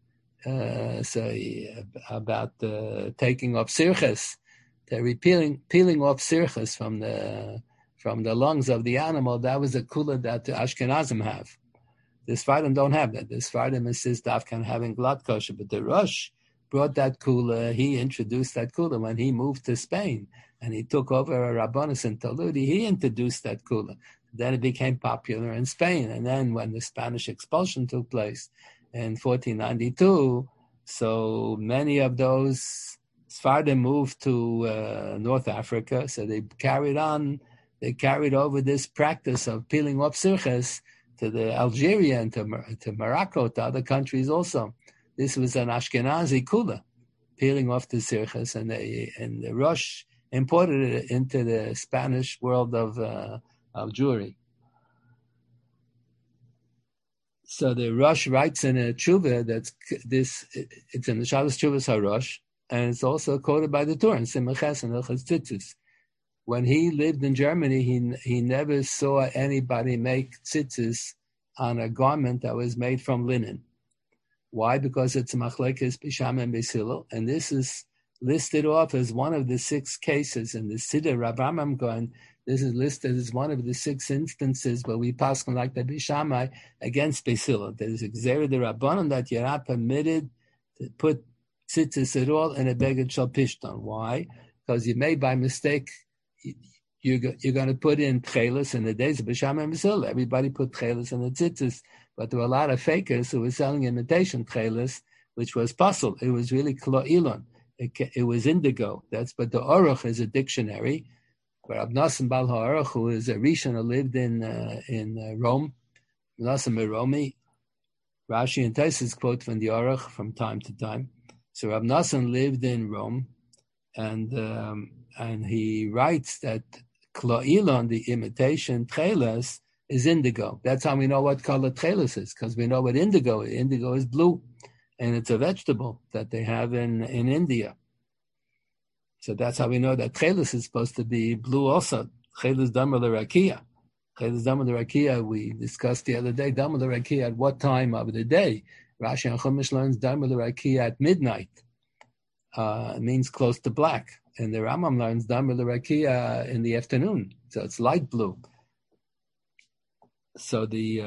[SPEAKER 1] About taking off sirches, they're peeling off sirches from the lungs of the animal. That was a kula that the Ashkenazim have. The Sephardim don't have that. The Sephardim insist on having glad kosher, but the Rosh brought that kula. He introduced that kula when he moved to Spain and he took over a Rabbanus in Toludi. He introduced that kula. Then it became popular in Spain, and then when the Spanish expulsion took place in 1492, so many of those Sephardim moved to North Africa. So they carried over this practice of peeling off sirches to the Algeria and to Morocco, to other countries also. This was an Ashkenazi kula, peeling off the sirches, and the Rosh imported it into the Spanish world of Jewry. So the Rosh writes in a tshuva it's in the Shabbos Tshuvas HaRosh, and it's also quoted by the Torah in Simchas and Hilchos Tzitzis. When he lived in Germany, he never saw anybody make tzitzis on a garment that was made from linen. Why? Because it's machlekes Bisham and Beis Hillel, and this is listed off as one of the 6 cases in the Siddur Rav Amram Gaon. This is listed as one of the 6 instances where we pass like the Bishamai against Beis Hillel. There's a Gzera de Rabbanon that you're not permitted to put tzitzis at all in a beged shel pishton. Why? Because you may by mistake, you're going to put in tchelis in the days of Bishamai and Beis Hillel. Everybody put tchelis in the tzitzis, but there were a lot of fakers who were selling imitation tchelis, which was puzzle. It was really klo'ilon. It was indigo. But the Aruch is a dictionary. Rab Nosson Bal HaAruch, who is a Rishon who lived in Rome, Nosson Meromi, Rashi and Taisus quote from the Aruch from time to time. So Rab Nosson lived in Rome, and he writes that klo'ilon, the imitation tcheles, is indigo. That's how we know what color tcheles is, because we know what indigo is. Indigo is blue, and it's a vegetable that they have in India. So that's how we know that tchelis is supposed to be blue also. Tchelis damer l'rakia. Tchelis damer l'rakia, we discussed the other day, damer l'rakia at what time of the day? Rashi and Chumash learns damer l'rakia at midnight. It means close to black. And the Rambam learns damer l'rakia in the afternoon. So it's light blue. So the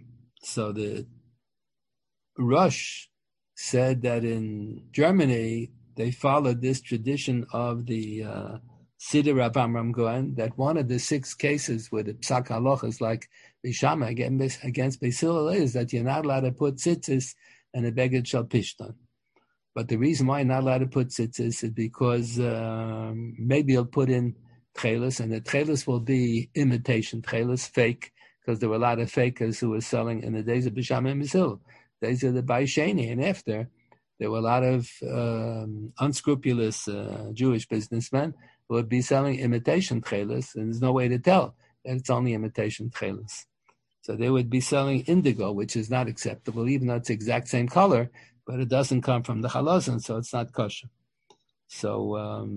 [SPEAKER 1] Rosh said that in Germany, they followed this tradition of the Siddur Rav Amram Gaon, that one of the 6 cases where the Psak Halachas like Bishama against Beis Hillel is that you're not allowed to put tzitzis in a beged shel pishton. But the reason why you're not allowed to put tzitzis is because maybe you'll put in tchelis, and the tchelis will be imitation tchelis, fake, because there were a lot of fakers who were selling in the days of Bishama and Beis Hillel. Days of the Baisheni, and after, there were a lot of unscrupulous Jewish businessmen who would be selling imitation tchelis, and there's no way to tell that it's only imitation tchelis. So they would be selling indigo, which is not acceptable, even though it's the exact same color, but it doesn't come from the chalazon, so it's not kosher. So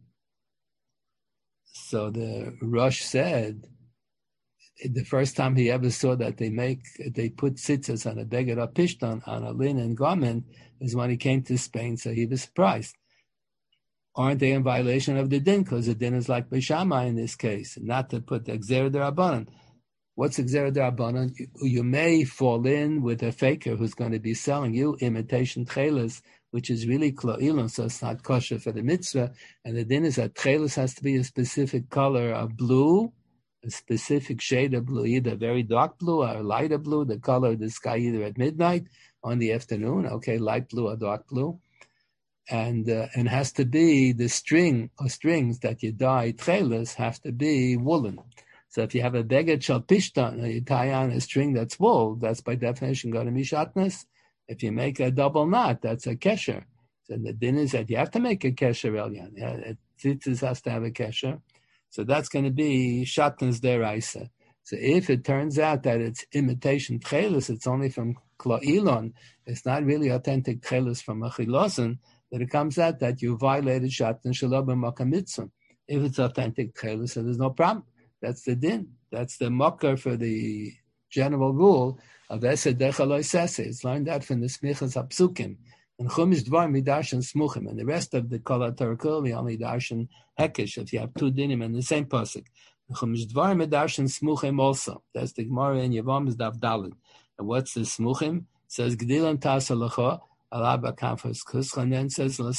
[SPEAKER 1] the Rosh said, the first time he ever saw that they put tzitzis on a beged or pishton, on a linen garment, is when he came to Spain, so he was surprised. Aren't they in violation of the din? Because the din is like Beishamai in this case, not to put the Gzera de Rabbanon. What's the Gzera de Rabbanon? You may fall in with a faker who's going to be selling you imitation tchelis, which is really klo'ilon, so it's not kosher for the mitzvah, and the din is that tchelis has to be a specific color of blue, a specific shade of blue, either very dark blue or lighter blue, the color of the sky either at midnight or in the afternoon, okay, light blue or dark blue. And has to be the string or strings that you dye tchelis have to be woolen. So if you have a beged shel pishtan, or you tie on a string that's wool, that's by definition going to be shatnez. If you make a double knot, that's a kesher. So the din is that you have to make a kesher elyon. Tzitzis has to have a kesher. So that's going to be shatnez deraisa. So if it turns out that it's imitation tchelis, it's only from kloilon, it's not really authentic tchelis from achilosin, that it comes out that you violated shatnez shelo b'makam mitzvah. If it's authentic tchelis, so there's no problem. That's the din. That's the mocker for the general rule of esed dechaloi sese. It's learned that from the smichas hapsukim. And chumish dvar midarshan smuchim. And the rest of the kol haTorah we only darshan hekesh, if you have two dinim in the same pasuk. Chumish dvar midarshan smuchim also. That's the Gemara in Yevamos Daf Daled. And what's the smuchim? It says gdilan tasa lecha. And then says, you're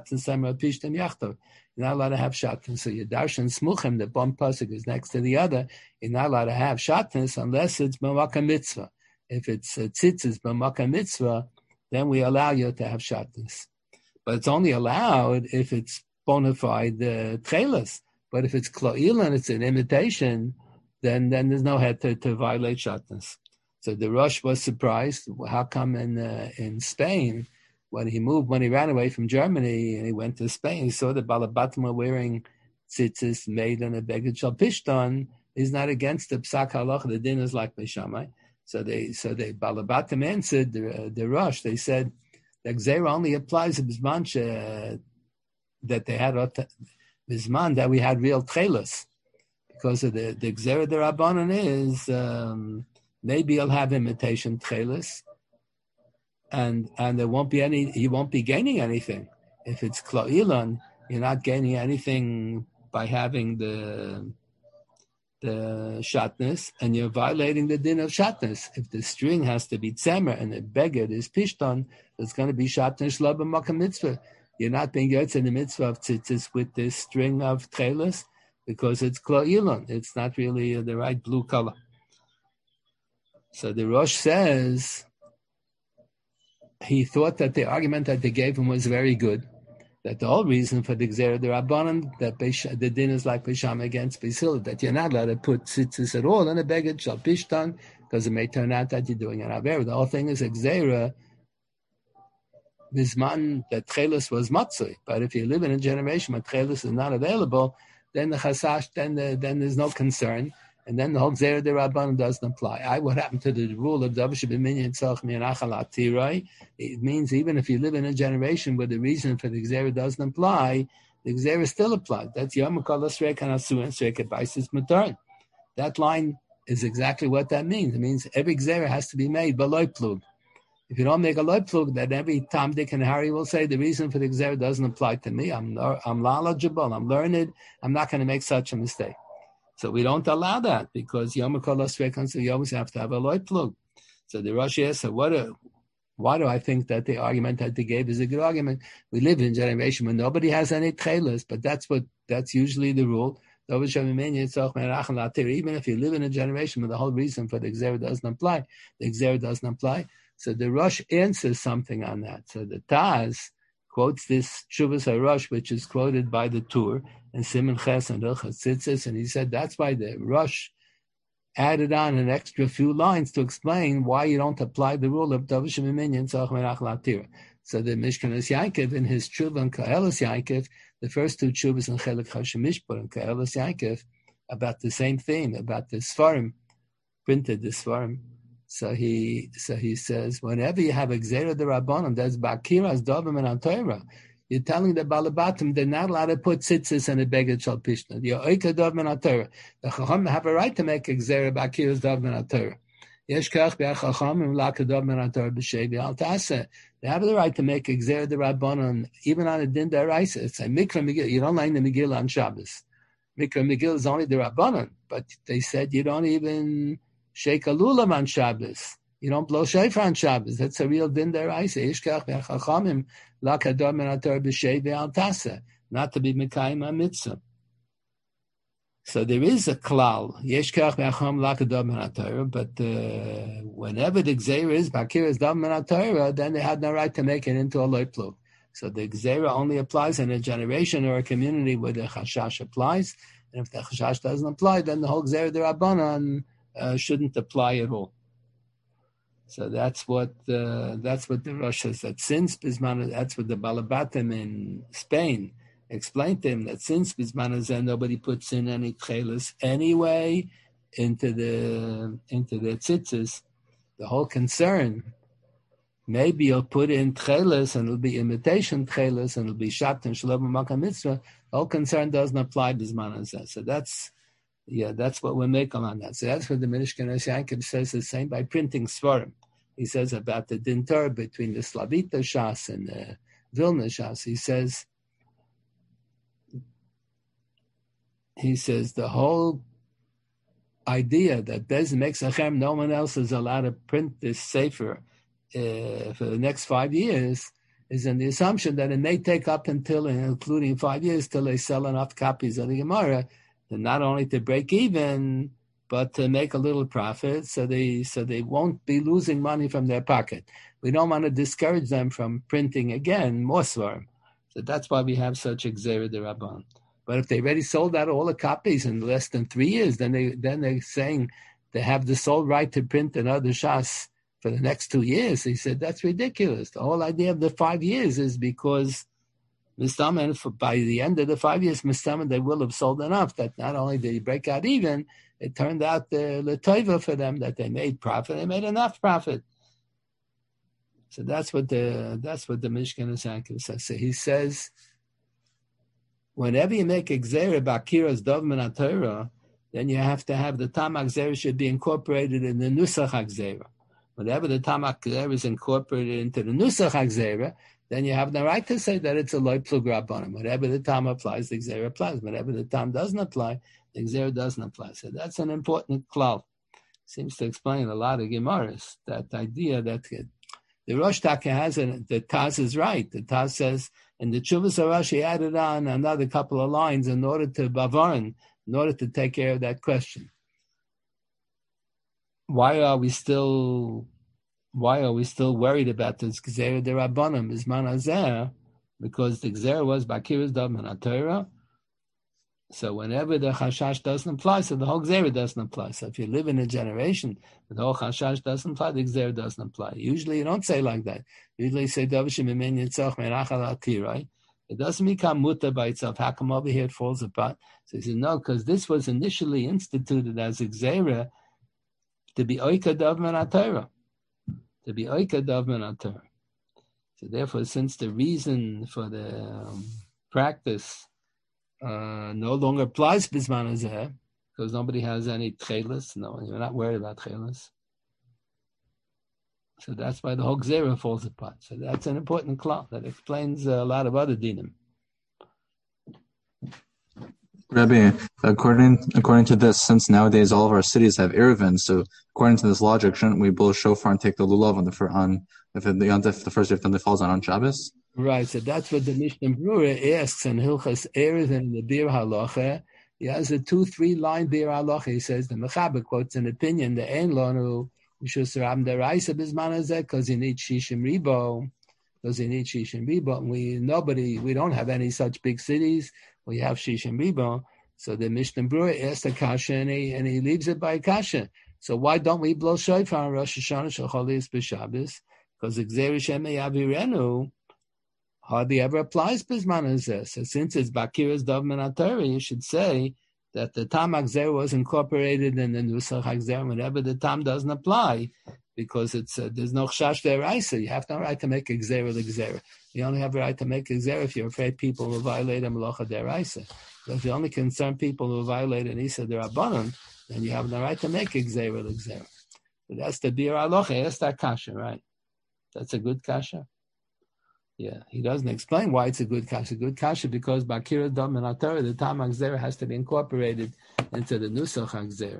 [SPEAKER 1] not allowed to have shatnez. So your darshan smuchim, the one pasuk is next to the other, you're not allowed to have shatnez unless it's b'makam mitzvah. If it's tzitzis b'makam mitzvah, then we allow you to have shatnez. But it's only allowed if it's bona fide tchelas. But if it's klo'il and it's an imitation, then there's no head to violate shatnez. So the Rosh was surprised. How come in Spain, when he ran away from Germany and he went to Spain, he saw the Balabatim were wearing tzitzis made on a beged shel pishtan. He's not against the psak halacha. The din is like Beishamai. So they Balabatim answered the Rosh. They said the gzeira only applies to bisman that they had bisman that we had real tchelas, because of the gzeira derabanan is. Maybe you'll have imitation tchelis, and there won't be any. You won't be gaining anything if it's kloilon. You're not gaining anything by having the shatnez, and you're violating the din of shatnez. If the string has to be tzemer and the beged is pishton, it's going to be shatnez shelo b'makam mitzvah. You're not being yotze in the mitzvah of tzitzis with this string of tchelis because it's kloilon. It's not really the right blue color. So the Rosh says he thought that the argument that they gave him was very good, that the whole reason for the Gzera D'Rabbanan, that the din is like Beisham against Beisil, that you're not allowed to put tzitzis at all in a beged shel pishtan, because it may turn out that you're doing an aver. The whole thing is a Gzera, Bisman, that Tchelis was matzoi. But if you live in a generation where Tchelis is not available, then the chasash, then there's no concern. And then the whole Gzera D'Rabbanan doesn't apply. What happened to the rule of Davish b'minyan tzach mi'anachal atirai? It means even if you live in a generation where the reason for the Gzera doesn't apply, the Gzera still applies. That's Yom HaKol Sreik HaNasu and Sreik HaBaisis Matar. That line is exactly what that means. It means every Gzera has to be made b'loy plug. If you don't make a loy plug, then every Tom, Dick, and Harry will say the reason for the Gzera doesn't apply to me. I'm knowledgeable, I'm learned, I'm not going to make such a mistake. So we don't allow that because Yom HaKol Sreik, so you always have to have a loy plug. So the Rosh asks, why do I think that the argument that they gave is a good argument? We live in a generation where nobody has any tchelas, but that's usually the rule. Even if you live in a generation where the whole reason for the Gzera doesn't apply, the Gzera doesn't apply. So the Rosh answers something on that. So the Taz quotes this Shuvas HaRosh, which is quoted by the Tur and Siman Ches and Hilchos Tzitzis, and he said that's why the Rosh added on an extra few lines to explain why you don't apply the rule of Davish Minyan Tzach Menach Latira. So the Mishkanos Yaakov in his Tshuva and Koheles Yaakov, the first two Tshuvas in Chelik Hashemishpur and Koheles Yaakov, about the same theme, about the Sfarim, printed the Sfarim. So he says, whenever you have a Gzera D'Rabbanan, that's Bakiras Dovim and Torah. You're telling the Balabatim they're not allowed to put tzitzis in a beged shel pishtan. You're oika Dovim and Torah. The Chacham have a right to make a Gzera Bakiras Dovim and Torah. Yesh kach b'Chacham Laka Dovim and Torah b'Shevi Al Taseh. They have the right to make a Gzera D'Rabbanan even on a din d'Oraisa. It's a Mikra Megillah. You don't learn the Megillah on Shabbos. Mikra Megillah is only the Rabbanan, but they said you don't even shake a lulav on Shabbos. You don't blow shofar on Shabbos. That's a real din d'Oraisa. Ishkach v'Chachamim lakadom and ator b'shei ve'al tasa, not to be mekayim a mitzvah. So there is a klal, yesh kach be'acham lakadav min Torah, but whenever the gzeira is bakiras dav min Torah, then they had no right to make it into a loiplu. So the gzeira only applies in a generation or a community where the chashash applies, and if the chashash doesn't apply, then the whole gzeira derabanan shouldn't apply at all. So that's what the Rosh says, that since Bisman, that's what the Balabatim in Spain explained to him, that since Bisman Hazeh nobody puts in any tchelis anyway into the tzitzis, the whole concern, maybe you'll put in tchelis and it'll be imitation tchelis and it'll be shat and shalom makam mitzvah. The whole concern doesn't apply Bisman Hazeh. So that's what we make on that. So that's what the Mishkan Yaakov says the same by printing Svarim. He says about the dinter between the Slavita Shas and the Vilna Shas. He says the whole idea that Bez makes a chem, no one else is allowed to print this sefer for the next 5 years, is in the assumption that it may take up until and including 5 years till they sell enough copies of the Gemara, and not only to break even, but to make a little profit, so they won't be losing money from their pocket. We don't want to discourage them from printing again more svarim. So that's why we have such a gzeira derabban. But if they already sold out all the copies in less than 3 years, then they're saying they have the sole right to print another shas for the next 2 years. He said that's ridiculous. The whole idea of the 5 years is because Mistaman, by the end of the 5 years, Mistaman, they will have sold enough that not only did he break out even, it turned out the l'toiva for them that they made profit. They made enough profit. So that's what the Mishkan Yaakov says. So he says, whenever you make a gzeira b'akiras dov min Torah, then you have to have the tamak gzeira should be incorporated in the nusach gzeira. Whenever the tamak gzeira is incorporated into the nusach gzeira, then you have the right to say that it's a loy plug rabbanim. Whenever the tam applies, the gzeira applies. Whenever the tam doesn't apply, the gzeira doesn't apply. So that's an important klal. Seems to explain a lot of Gemaras, that idea that the Rosh Taka has, the Taz is right. The Taz says, and the Chuvas Arashi added on another couple of lines in order to bavarin, in order to take care of that question. Why are we still worried about this Gzera Derabanim, Bisman Hazeh? Because the Gzera was Bakiras Dav Min Torah. So whenever the Chashash doesn't apply, so the whole Gzera doesn't apply. So if you live in a generation the whole Chashash doesn't apply, the Gzera doesn't apply. Usually you don't say like that. Usually you say Davashim Imen Yitzach Merachal Atirai. It doesn't become muta by itself. How come over here it falls apart? So he said, no, because this was initially instituted as a Gzera to be Oika Dav Min Torah. To be Oika Dav Min Torah. So therefore, since the reason for the practice no longer applies Bisman Hazeh, because nobody has any tchelis, no, you're not worried about tchelis. So that's why the whole Gzera falls apart. So that's an important klal that explains a lot of other dinim.
[SPEAKER 2] Rabbi, according to this, since nowadays all of our cities have Eruvin, so according to this logic, shouldn't we blow shofar and take the lulav if the first day of Yom falls on Shabbos?
[SPEAKER 1] Right, so that's what the Mishnah Brura asks in Hilchas Eruvin in the Bir Halacha. He has a 2-3 line Bir Halacha. He says the Mechaber quotes an opinion the Ein Lonu Mishusram Deraisa Bisman Hazeh because he needs Shishim Ribo. We don't have any such big cities. We have Shishim Ribo. So the Mishnah Brura asks the kasha and he leaves it by kasha. So why don't we blow shofar on Rosh Hashanah Shacholius B'Shabbos? Because the Gzera Shemei Avirenu hardly ever applies Bisman Hazeh. So since it's Bakiras Dav Min Torah, you should say that the Tam HaGzera was incorporated in the Nusach HaGzera whenever the Tam doesn't apply, because it's there's no Chash Deraisa. You have no right to make a Gzera l'Gzera. You only have a right to make a Gzera if you're afraid people will violate a Melacha Deraisa. So if you only concern people who violate an Isa Derabanan, then you have no right to make a Gzera l'Gzera. So that's the Bir Alocha. That's that kasha, right? That's a good kasha. Yeah, he doesn't explain why it's a good kasha. Good kasha because Bakira Dam and Atara, the Tam HaGzera has to be incorporated into the Nusach HaGzera.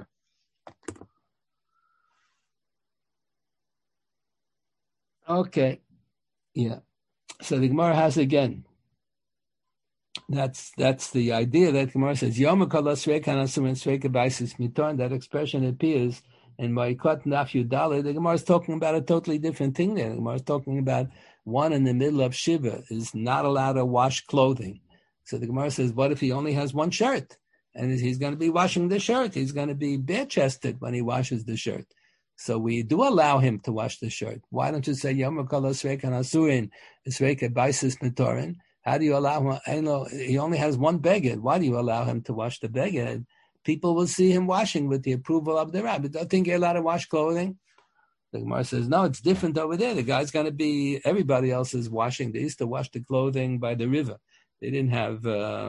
[SPEAKER 1] Okay, yeah. So the Gemara has again. That's the idea that Gemara says Yom Kol Asreika Nasurin Asreika Baisis Miton. That expression appears in Ma'ikot Naf Yudale. The Gemara is talking about a totally different thing there. The Gemara is talking about one in the middle of Shiva is not allowed to wash clothing. So the Gemara says, what if he only has one shirt? And he's going to be washing the shirt. He's going to be bare-chested when he washes the shirt. So we do allow him to wash the shirt. Why don't you say Yom Kol Asreika Nasurin Asreika Baisis Mitorin? How do you allow him? He only has one beged. Why do you allow him to wash the beged? People will see him washing with the approval of the rabbi. Don't think you're allowed to wash clothing? The Gemara says, no, it's different over there. The guy's going to be, everybody else is washing. They used to wash the clothing by the river. They didn't have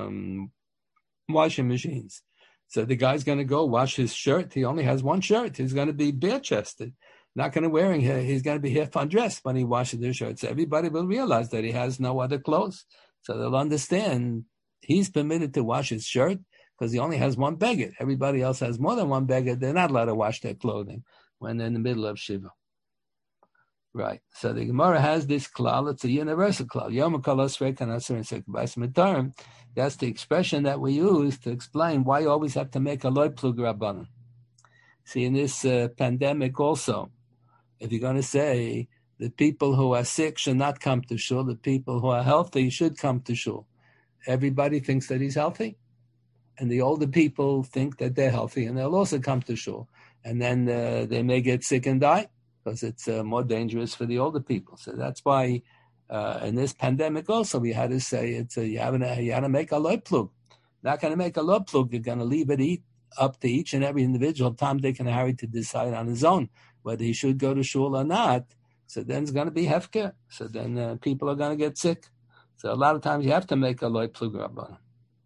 [SPEAKER 1] washing machines. So the guy's going to go wash his shirt. He only has one shirt. He's going to be bare-chested. Not going to wearing hair. He's going to be half undressed when he washes his shirt. So everybody will realize that he has no other clothes. So they'll understand he's permitted to wash his shirt because he only has one beged. Everybody else has more than one beged. They're not allowed to wash their clothing when they're in the middle of Shiva. Right. So the Gemara has this klal. It's a universal klal. Yom Kol Asreika Nasurin Asreika Baisis Mitorin. That's the expression that we use to explain why you always have to make a loy plug rabbanon. See, in this pandemic also, if you're going to say the people who are sick should not come to shul, the people who are healthy should come to shul. Everybody thinks that he's healthy, and the older people think that they're healthy, and they'll also come to shul. And then they may get sick and die because it's more dangerous for the older people. So that's why in this pandemic also we had to say you have to make a loy plug. Not going to make a loy plug. You're going to leave it up to each and every individual, Tom, Dick, and Harry, to decide on his own whether he should go to shul or not. So then it's going to be hefker. So then people are going to get sick. So a lot of times you have to make a loy plug rabbanon.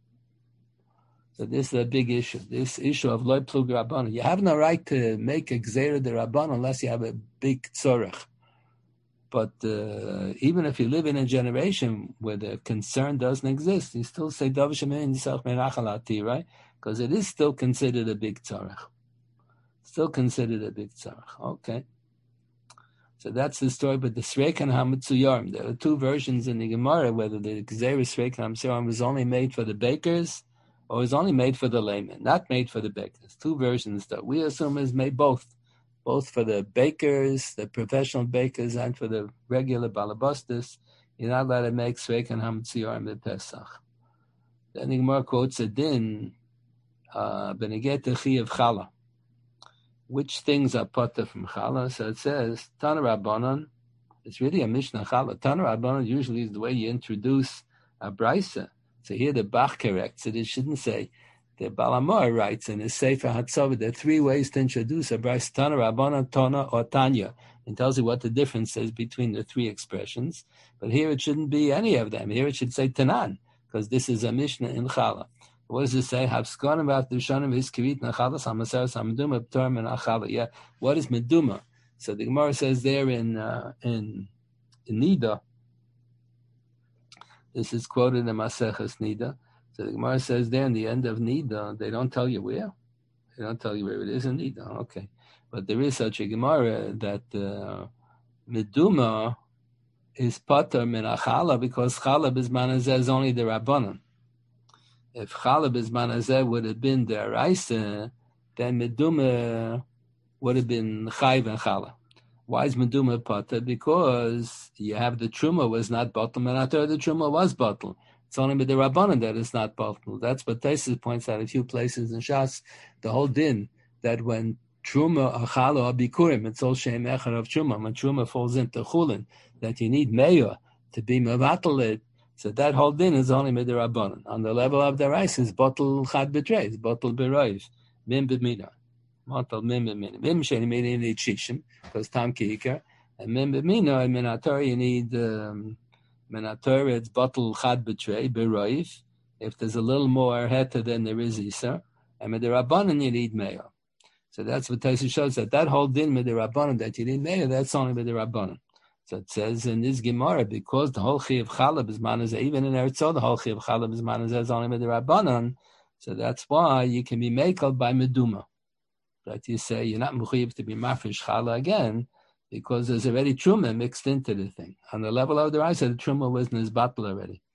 [SPEAKER 1] So this is a big issue. This issue of loy plug rabbanon. You have no right to make a gzeira de rabbanon unless you have a big tzorech. But even if you live in a generation where the concern doesn't exist, you still say davar shemein yisach merachalati, right? Because it is still considered a big tzorech. Still considered a big tzarech. Okay. So that's the story. But the Sreikan HaMetzuyarim, there are two versions in the Gemara, whether the Gzeira Sreikan HaMetzuyarim was only made for the bakers or was only made for the laymen, not made for the bakers. Two versions that we assume is made both for the bakers, the professional bakers, and for the regular balabastas. You're not allowed to make Sreikan HaMetzuyarim at Pesach. Then the Gemara quotes a din, Beneget Chi of Chala. Which things are potter from challah? So it says Tana Rabbanon. It's really a Mishnah challah. Tana Rabbanon usually is the way you introduce a brisa. So here the Bach corrects it. It shouldn't say. The Balamor writes in his Sefer Hatzavah there are three ways to introduce a brisa: Tana Rabbanon, Tana, or Tanya, and tells you what the difference is between the three expressions. But here it shouldn't be any of them. Here it should say Tanan, because this is a Mishnah in challah. What does it say? Yeah. What is meduma? So the Gemara says there in Nida. This is quoted in Maseches Nida. So the Gemara says there in the end of Nida, they don't tell you where. They don't tell you where it is in Nida. Okay, but there is such a Gemara that meduma is pater min achala because chalab is manazeh is only the Rabbanon. If Chalab Bizman Hazeh would have been the Araisa, then Meduma would have been Chayv and Chala. Why is Meduma Potter? Because you have the Truma was not bottled, and after the Truma was bottled. It's only with the Rabbanan that it's not bottled. That's what Taisus points out a few places in Shas, the whole din, that when Truma or Chala or Bikurim, it's all Shem Echad of Truma. When Truma falls into Chulin, that you need Meah to be Mevatel. So that whole din is only with the Rabbanon. On the level of the rice is bottle chad betreis, bottle beroiv, mim b'mina, bottle mim b'mina. Mim sheni mim you need shishim because tam kiikar, and mim b'mina in minator you need minator it's bottle chad betrei beroiv. If there's a little more heta than there is isa, and with the Rabbanon you need meah. So that's what Taisus shows that whole din with the Rabbanon that you need meah, that's only with the Rabbanon. So it says in this Gemara, because the whole Chi of Chalab is manazeh, even in Eretz Yisrael, the whole Chi of Chalab is manazeh is only with the Rabbanon. So that's why you can be makel by Meduma. That you say you're not mechuyev to be mafresh Chala again, because there's already Truma mixed into the thing. On the level of the Raisa, the Truma was in his bottle already.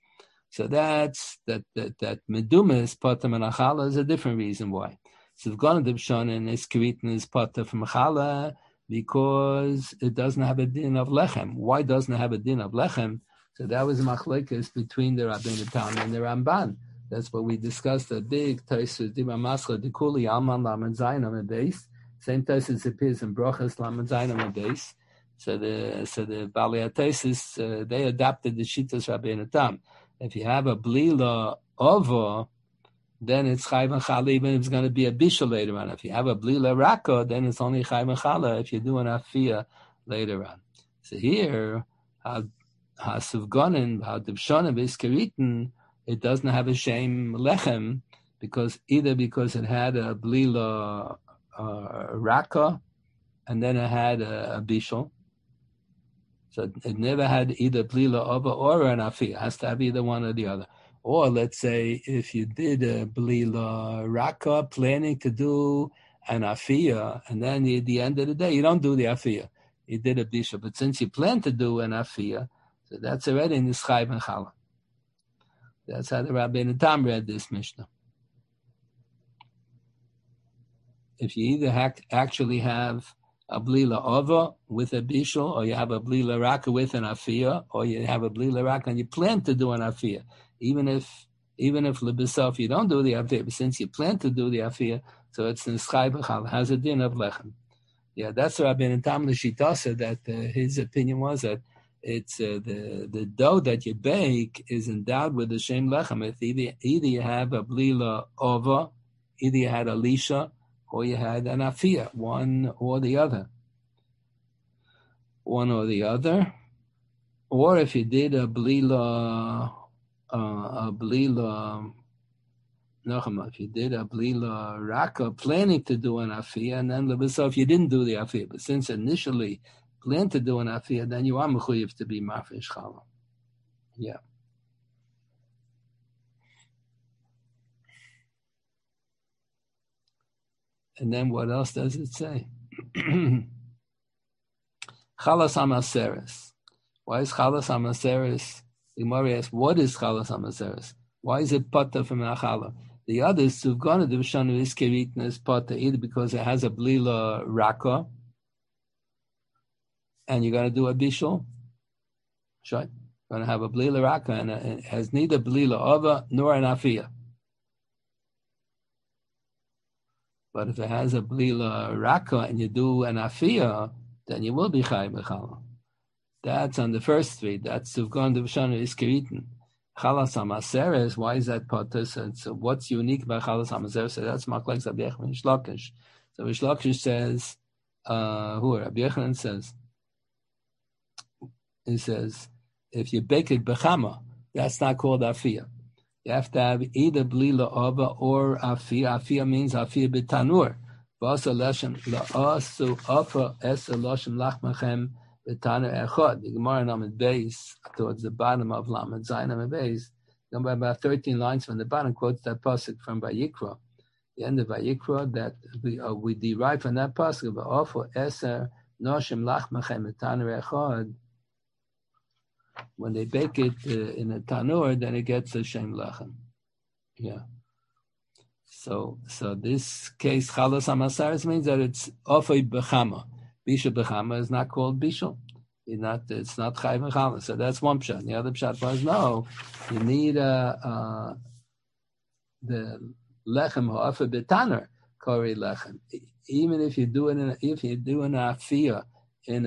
[SPEAKER 1] So that's that meduma is potter and achala is a different reason why. So Gana Dibshanan is Kiritan is potter from achala because it doesn't have a din of lechem. Why doesn't it have a din of lechem? So that was machlekes between the Rabbeinu Tam and the Ramban. That's what we discussed. A big Taisus Dibra Masla Dikuli Alman Lamed Zayin on base. Same Taisus appears in Brochas Lamed Zayin on base. So the Baalei Taisus they adapted the Shitas Rabbeinu Tam. If you have a blila over, then it's chayv and chala, even if it's going to be a bishul later on. If you have a blila raka, then it's only chayv and chala if you do an afia later on. So here, ha-suvgonin, ha-dibshonim, v'искeritin, it doesn't have a shame lechem, because it had a blila raka, and then it had a bishul. So it never had either blila over or an afia. It has to have either one or the other. Or let's say if you did a blila raka, planning to do an afia, and then at the end of the day, you don't do the afia. You did a bishul. But since you plan to do an afia, so that's already in the Chayv and Chala. That's how the Rabbeinu Tam read this Mishnah. If you either actually have a blila ova with a bishul, or you have a blila raka with an afia, or you have a blila raka and you plan to do an afia, even if lebesaf you don't do the afia, but since you plan to do the afia, so it's in schai b'chal, has a din of lechem. Yeah, that's Rabbeinu Tam l'shitasa that his opinion was that it's the dough that you bake is endowed with the shem lechem. If either you have a blila ova, either you had a lisha, or you had an afia, one or the other. Or if you did a blila, if you did a blila raka, planning to do an afia, and then so if you didn't do the afia, but since initially planned to do an afia, then you are mechuyev to be marfish chala. Yeah. And then what else does it say? Chalas hamaseres. Why is chalas hamaseres? The Gemara asks, what is chalas hamaseres? Why is it potter from achala? The others, Suvgana Divshanu is keritna is potter either because it has a blila raka, and you're going to do a bishul. Sure. You're going to have a blila raka, and it has neither blila ova nor an afia. But if it has a blila raka and you do an afia, then you will be chai b'chala. That's on the first three. That's Suvgon Devshana is Keritin. Chalas HaMaseres, why is that potter? So what's unique about Chalas HaMaseres? So that's Maklek Rabbi Yochanan Shlokish. So Rabbi Shlokish says, Rabbi Yochanan says, he says, if you bake it b'chama, that's not called afia. You have to have either blila ova or afia. Afia means afia b'tanur. V'asa leshem la'asu afa esa loshem lachmachem b'tanur echad. The Gemara in Amud Beis, towards the bottom of Lamed Zayin Amud Beis, by about 13 lines from the bottom, quotes that pasuk from Vayikra. The end of Vayikra, that we derive from that pasuk, v'afa esa loshem lachmachem b'tanur echad. When they bake it in a tanur, then it gets a shem lechem. Yeah. So this case chalas hamasaris means that it's ofay bechama. Bishul bechama is not called bishul. It's not chayv and chalas. So that's one pshat. The other pshat was no. You need the lechem ha'afay b'tanur kori lechem. Even if you do an afia in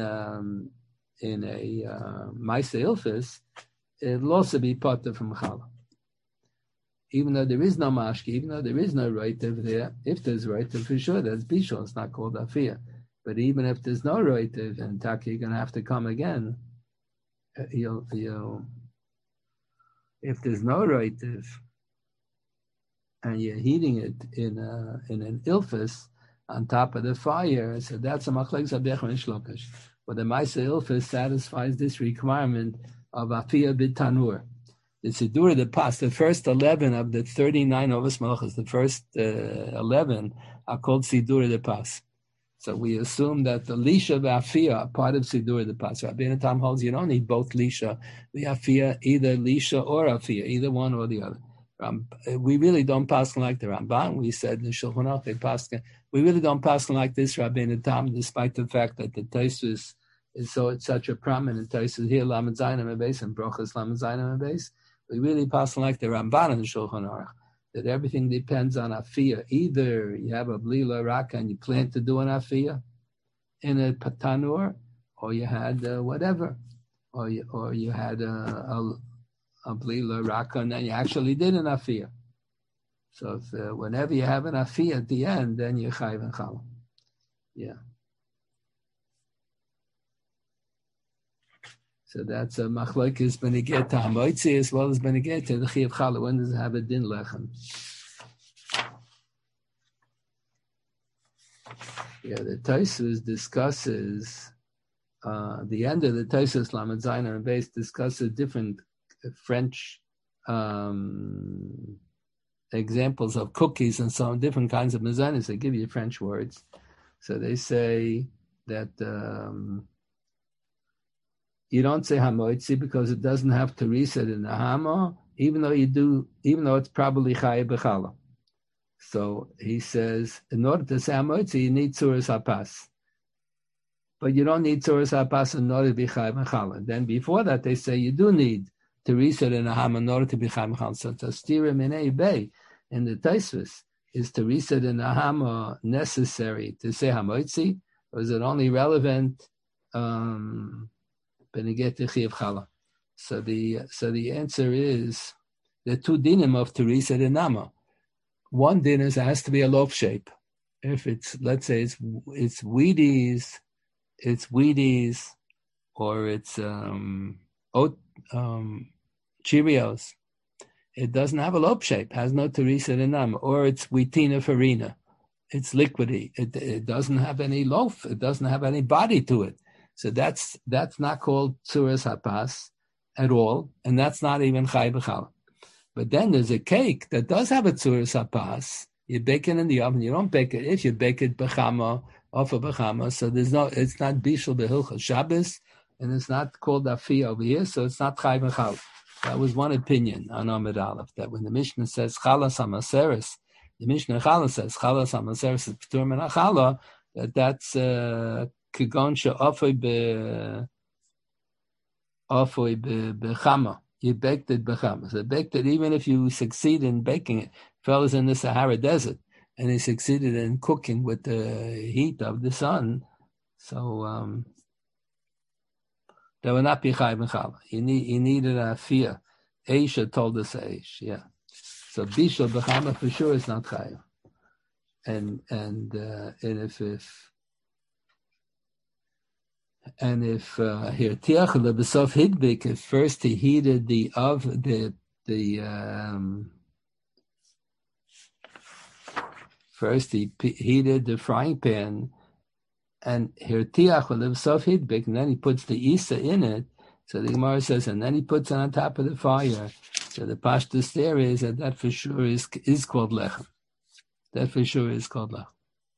[SPEAKER 1] a Maisa Ilfis, it'll also be potter from Chala. Even though there is no mashki, even though there is no roitiv there, if there's roitiv, for sure, that's bishul, it's not called afia. But even if there's no roitiv, and Taki, you're going to have to come again, if there's no roitiv, and you're heating it in an Ilfis on top of the fire, so that's a machlek zabech and shlokash. But the Maisa Ilfis satisfies this requirement of Afiyah B'Tanur. The Siddur de Pas, the first 11 of the 39 Ovos Malachos, the first 11 are called Siddur de Pas. So we assume that the lisha v'afia are part of sidur the pas. Rabbeinu Tam holds you don't need both lisha v'afia, either lisha or afia, either one or the other. We really don't pass like the Ramban. We said in the Shulchan Aruch they pass. We really don't pass like this Rabbeinu Tam, despite the fact that the Tosfos is such a prominent Tosfos here, Lamed Zayin Beis and Brochus Lamed Zayin Beis. We really pass like the Ramban in the Shulchan Aruch, that everything depends on afia. Either you have a blila raka and you plan to do an afia in a tanur, or you had whatever, or you had a blila raka and then you actually did an afia. So if, whenever you have an afia at the end, then you're chayv and chala. Yeah. So that's a machlokes beneged to hamoitzi as well as beneged to the chiyuv chala. When does it have a din lechem? Yeah, the Tosfos discusses the end of the Tosfos Lamed Zayin and Beis discusses different French examples of cookies and so on, different kinds of mezanis. They give you French words. So they say that you don't say hamoitzi because it doesn't have to reset in the hama, even though it's probably chayav b'chala. So he says, in order to say hamoitzi, you need tzuras hapas. But you don't need tzuras hapas in order to be chayav b'chala. Then before that, they say you do need to reset in the hama in order to be chayav b'chala. So tastira minei bay in the Tosfos is to reset in the hama necessary to say hamoitzi, or is it only relevant beneged to chiyuv chala? So the answer is the two dinim of to reset in nama. One din is it has to be a loaf shape. If it's, let's say it's Wheaties, or it's Cheerios. It doesn't have a loaf shape, has no teresa denam, or it's wheatina farina. It's liquidy. It doesn't have any loaf. It doesn't have any body to it. So that's not called tzuras hapas at all, and that's not even chay b'chala. But then there's a cake that does have a tzuras hapas. You bake it in the oven. You don't bake it. If you bake it b'chama, off of b'chama, so it's not bishul b'hilchas Shabbos, and it's not called afi over here, so it's not chay b'chala. That was one opinion on Amud Aleph, that when the Mishnah says chalas hamaseres, the Mishnah Chala says chalas hamaseres is p'tur min hachala, that's kigon she'ofoi b'chama. You baked it b'chama. So baked it, even if you succeed in baking it. Fellas in the Sahara Desert, and he succeeded in cooking with the heat of the sun, so that would not be chai b'chala. He needed a fiyah. Aisha told us Aish, yeah. So bishul b'chama for sure is not chai. And if here tiach lebesof hidbik, if first he heated first he heated the frying pan, and hirtiach lebesof hidbik, and then he puts the isa in it. So the Gemara says, and then he puts it on top of the fire. So the pashtus there is that for sure is called lechem. That for sure is called lechem.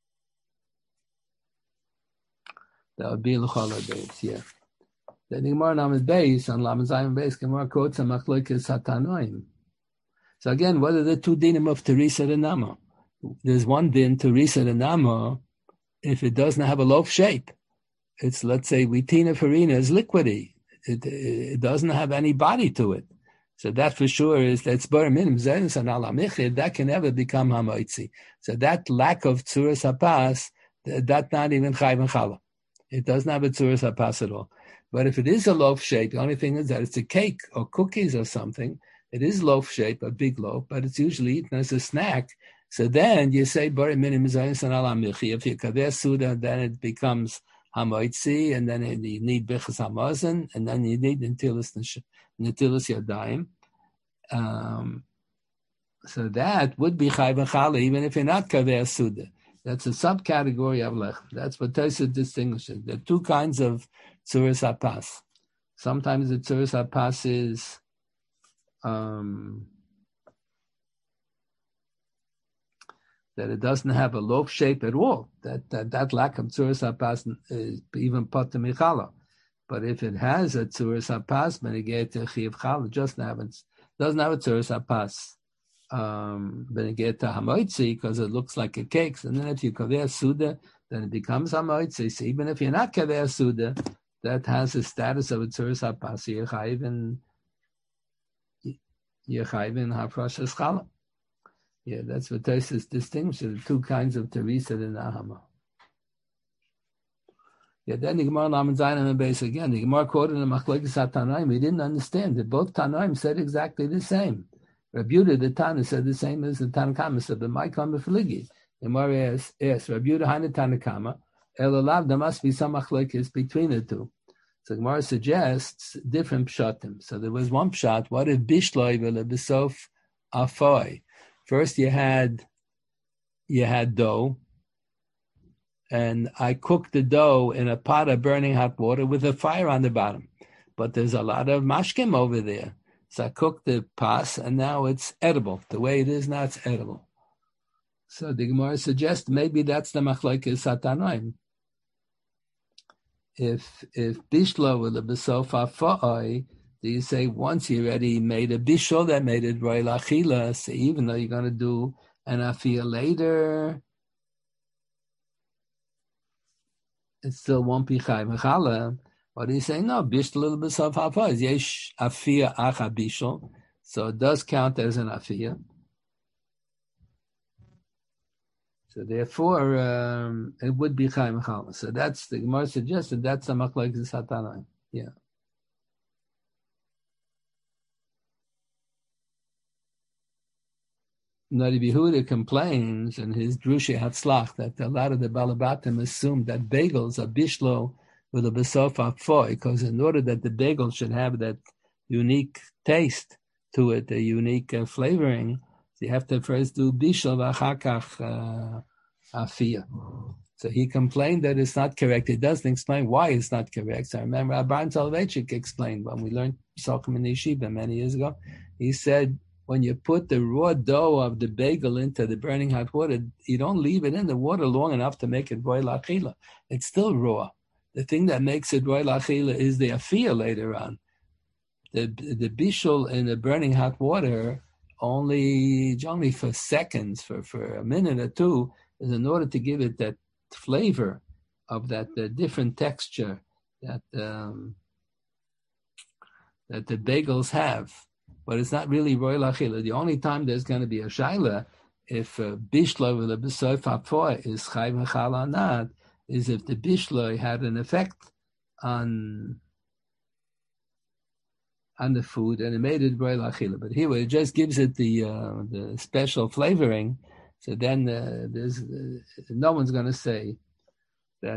[SPEAKER 1] That would be l'chol beis, yeah. Then the Gemara Lamed Beis on Lamed Zayin Beis, Gemara quotes a machlokes hatanoim. So again, what are the two dinim of teresa and nama? There's one din teresa and nama if it doesn't have a loaf shape. It's, let's say, wheatina farina is liquidy. It doesn't have any body to it. So that for sure that's bar minim zenis and ala michid, that can never become hamoitzi. So that lack of tzuras hapas, that's not even chayv and chala. It doesn't have a tzuras hapas at all. But if it is a loaf shape, the only thing is that it's a cake or cookies or something. It is loaf shape, a big loaf, but it's usually eaten as a snack. So then you say bar minim zenis and ala michid. If you kaver suda, then it becomes hamoitzi, and then you need bechas hamazon, and then you need netilas yadayim. So that would be chai v'chala, even if you're not kaver suda. That's a subcategory of lechem. That's what Tosfos distinguishes. There are two kinds of tzuras hapas. Sometimes the tzuras hapas is that it doesn't have a loaf shape at all. That lack of tzuras hapas is even pata michala. But if it has a tzuras hapas, beneged chiyav chala, doesn't have a tzuras hapas. Beneged hamoitzi, because it looks like a cake. And then if you kaveh suda, then it becomes hamoitzi. So even if you're not kaveh suda, that has the status of a tzuras hapas. You're chayv in hafrashas chala. Yeah, that's what Tosfos distinguishes the two kinds of teresa in Ahama. Yeah, then the Gemara Lamed Zayin and Beis again. The Gemara quoted in Machlokes HaTanaim. We didn't understand that both Tanaim said exactly the same. Rabbi Yehuda the Tana said the same as the Tanakama said. But my kama fligi. The Gemara asks, Rabbi Yehuda Haina Tanakama. Elolav, there must be some machlokes between the two. So the Gemara suggests different pshatim. So there was one pshat. What if bishloi v'lebesof afoi? First, you had dough, and I cooked the dough in a pot of burning hot water with a fire on the bottom. But there's a lot of mashkim over there. So I cooked the pas, and now it's edible. The way it is now, it's edible. So the Gemara suggests maybe that's the machlokes HaTanaim. If bishlo with a besofa fa'oi, do you say once you already made a bishol that made it roy lachila, so even though you're going to do an afia later, it still won't be chay mechala. What do you say? No, bishol little besofa fa'oi, yesh afia acha bishol, so it does count as an afia. So therefore, it would be chay mechala. So that's the Gemara suggested. That's the machlokes HaTanaim. Yeah. Rabbi Yehuda complains in his Drusha Hatzlach that a lot of the Balabatim assume that bagels are bishlo with a besof afoi, because in order that the bagel should have that unique taste to it, a unique flavoring, you have to first do bishlo v'achakach afia. So he complained that it's not correct. He doesn't explain why it's not correct. So I remember Abraham Soloveitchik explained when we learned Psalm in Yeshiva many years ago. He said, when you put the raw dough of the bagel into the burning hot water, you don't leave it in the water long enough to make it roy lachila. It's still raw. The thing that makes it roy lachila is the afia later on. The bishul in the burning hot water only for seconds, for a minute or two, is in order to give it that flavor of that different texture that the bagels have. But it's not really roy lachila. The only time there's going to be a shaila, if bishlo with a besoif apoy is chay mechala or not, is if the bishlo had an effect on the food and it made it roy lachila. But here it just gives it the special flavoring. So then there's no one's going to say that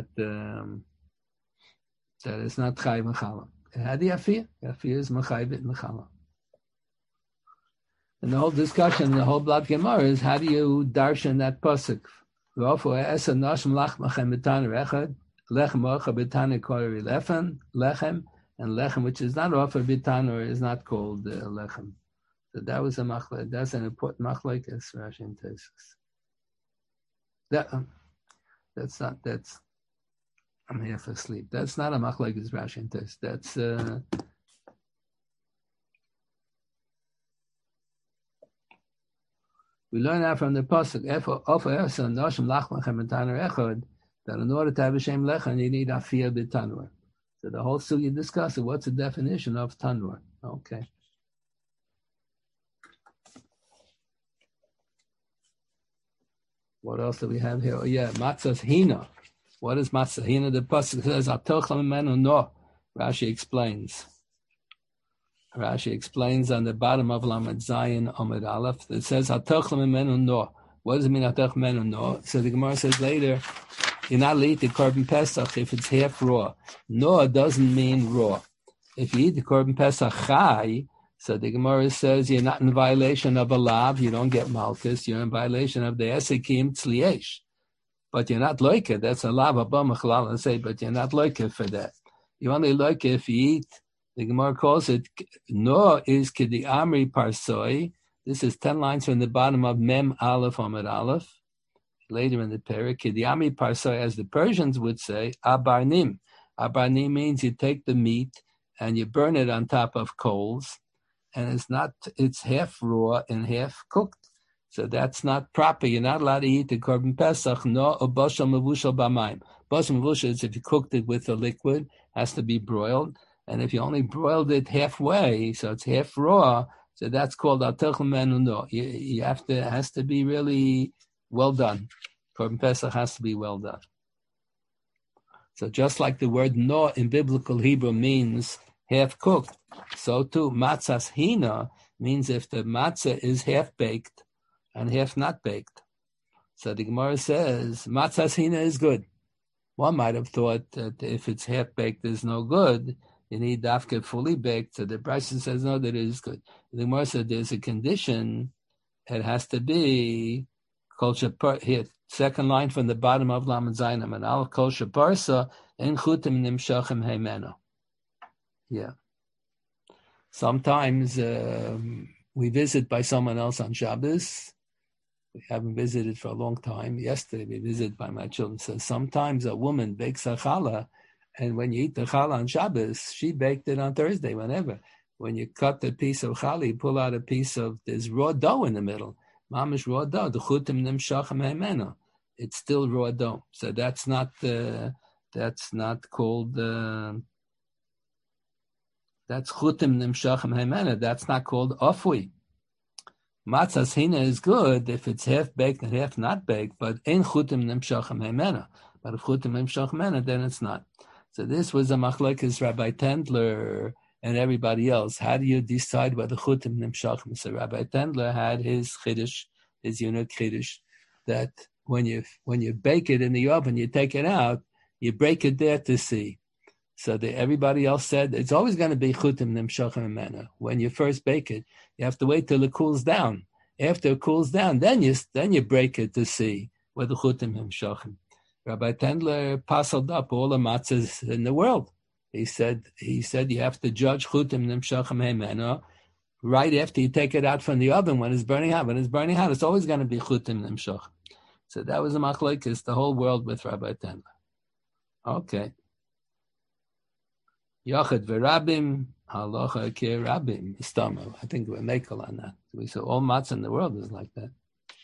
[SPEAKER 1] it's not chay mechala. It had the afia. The afia is mechayvit mechala. And the whole discussion, the whole Blad Gemara is how do you darshan that pasuk? Lechem, and lechem, which is not offered bitanur, is not called lechem. So that was a machlek. That's an important machlek as Rashi and Tosfos. That's I'm here for sleep. That's not a machlek as Rashi and Tosfos. That's we learn that from the pasuk that in order to have a shem lechem, you need afia b'tanur. So the whole sugya discusses what's the definition of tanur. Okay. What else do we have here? Oh yeah, matzah hina. What is matzah hina? The pasuk says atochel mimenu no. Rashi explains. Rashi explains on the bottom of Lamed Zayin Amud Aleph. It says hatochel mimenu no. What does it mean hatochel mimenu no? So the Gemara says later, you're not allowed to eat the korban pesach if it's half raw. No doesn't mean raw. If you eat the korban pesach chai, so the Gemara says you're not in violation of a lav, you don't get malchus, you're in violation of the esekim tzliesh. But you're not loike, that's a lav abba mechalal and say, but you're not loike for that. You only loike if you eat, the Gemara calls it, no is kedi amri parsoi. This is 10 lines from the bottom of Mem Aleph Amud Aleph. later in the parak, Kidyami Parsoy, as the Persians would say, Abarnim. Abarnim means you take the meat and you burn it on top of coals, and it's half raw and half cooked. So that's not proper. You're not allowed to eat the Korban Pesach, no Boshel Mavushal B'mayim. Boshel Mavushal is if you cooked it with a liquid, has to be broiled. And if you only broiled it halfway, so it's half raw, so that's called Al-Techel Menu No. You have to, it has to be really well done. Korban Pesach has to be well done. So just like the word no in biblical Hebrew means half cooked, so too matzahs hina means if the matzah is half baked and half not baked. So the Gemara says matzahs hina is good. One might have thought that if it's half baked, it's no good. You need dafka fully baked. So the Brisa says no, that it is good. The Gemara said there's a condition. It has to be kol shapar. Here, second line from the bottom of Lamed Zayin and al kol shaparsa en chutim nimshachim heimeno. Yeah. Sometimes we visit by someone else on Shabbos. We haven't visited for a long time. Yesterday we visited by my children. So sometimes a woman bakes a challah, and when you eat the challah on Shabbos, she baked it on Thursday, whenever. When you cut the piece of challah, you pull out a piece of, there's raw dough in the middle. Mamish raw dough. The chutim nimshachim heimeno. It's still raw dough. So that's not called... that's chutim nimshachim heimena. That's not called ofui. Matzahs hina is good if it's half baked and half not baked, but in chutim nimshachim heimena. But if chutim nimshachim heimena, then it's not. So this was a machlokes Rabbi Tendler and everybody else. How do you decide whether chutim nimshachim? So Rabbi Tendler had his chiddush, his unique chiddush, that when you bake it in the oven, you take it out, you break it there to see. So everybody else said it's always going to be chutim nimshachim heimena. When you first bake it, you have to wait till it cools down. After it cools down, then you break it to see whether chutim nimshachim. Rabbi Tendler puzzled up all the matzahs in the world. He said you have to judge chutim nimshachim heimena right after you take it out from the oven when it's burning hot. When it's burning hot, it's always going to be chutim nimshachim. So that was a machlokes, the whole world with Rabbi Tendler. Okay. Yochid v'rabim, halacha ke rabim, istama. I think we're makel on that. We say all matzah in the world is like that.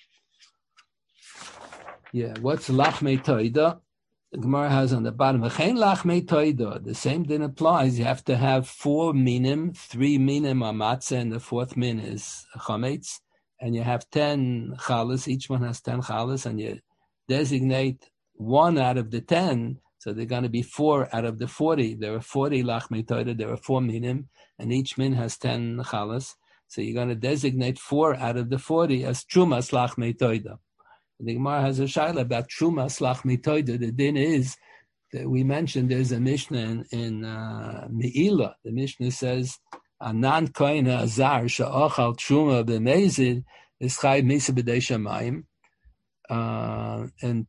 [SPEAKER 1] Yeah, what's lachmei toida? The Gemara has on the bottom, v'chein lachmei toida. The same thing applies. You have to have 4 minim, 3 minim are matzah, and the 4th min is chametz. And you have 10 chalas. Each one has 10 chalas, and you designate 1 out of the 10. So they're going to be 4 out of the 40. There are 40 lachmei toida. There are 4 minim, and each min has 10 chalas. So you're going to designate 4 out of the 40 as trumas lachmei toida. The Gemara has a shaila about trumas lachmei toida. The din is that we mentioned there's a Mishnah in Me'ilah. The Mishnah says, "Anan kohen azar she'achal truma b'mezid is chayv misa b'dei shamayim," and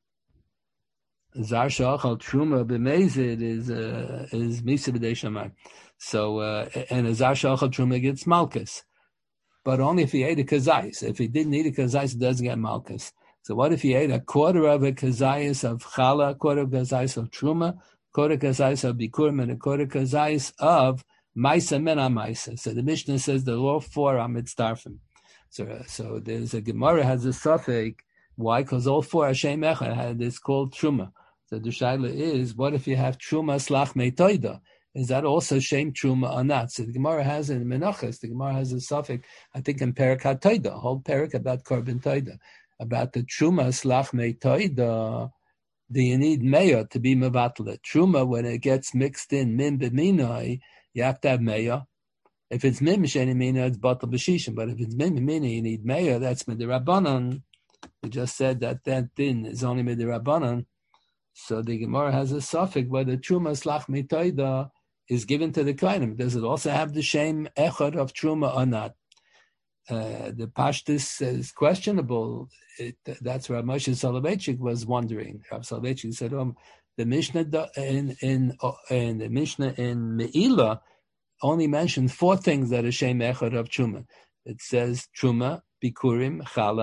[SPEAKER 1] Zar shachal truma b'mezid is misa b'dei shamayim. So and a zar shachal truma gets malchus, but only if he ate a kazayis. If he didn't eat a kazayis, it doesn't get malchus. So what if he ate a quarter of a kazayis of challah, a quarter of a kazayis of truma, a quarter of a kazayis of bikurim, and a quarter of a kazayis of maisa mena maisa? So the Mishnah says the law 4 are mitzdarfim. So there's a Gemara has a suffix. Why? Because all 4 Hashem Echad is called truma. So the shaila is, what if you have truma lachmei toida? Is that also shem truma or not? So the Gemara has in Menachos, the Gemara has a suffix, I think in Perak HaToida, a whole Perak about Korban Toida, about the truma lachmei toida. Do you need meya to be mevatla? Truma, when it gets mixed in min b'minoi, you have to have meya. If it's min b'sheni mina, it's batal b'shishim. But if it's min b'mina, you need meya. That's midirabanan. We just said that din is only midirabanan. So the Gemara has a suffix whether truma lachmei toida is given to the kohanim. Does it also have the same echad of truma or not? The Pashtus is questionable. That's Rav Moshe Soloveitchik was wondering. Rav Soloveitchik said, the Mishnah in the Mishnah in Me'ilah only mentions 4 things that are shem echad of truma. It says truma, bikurim, chala,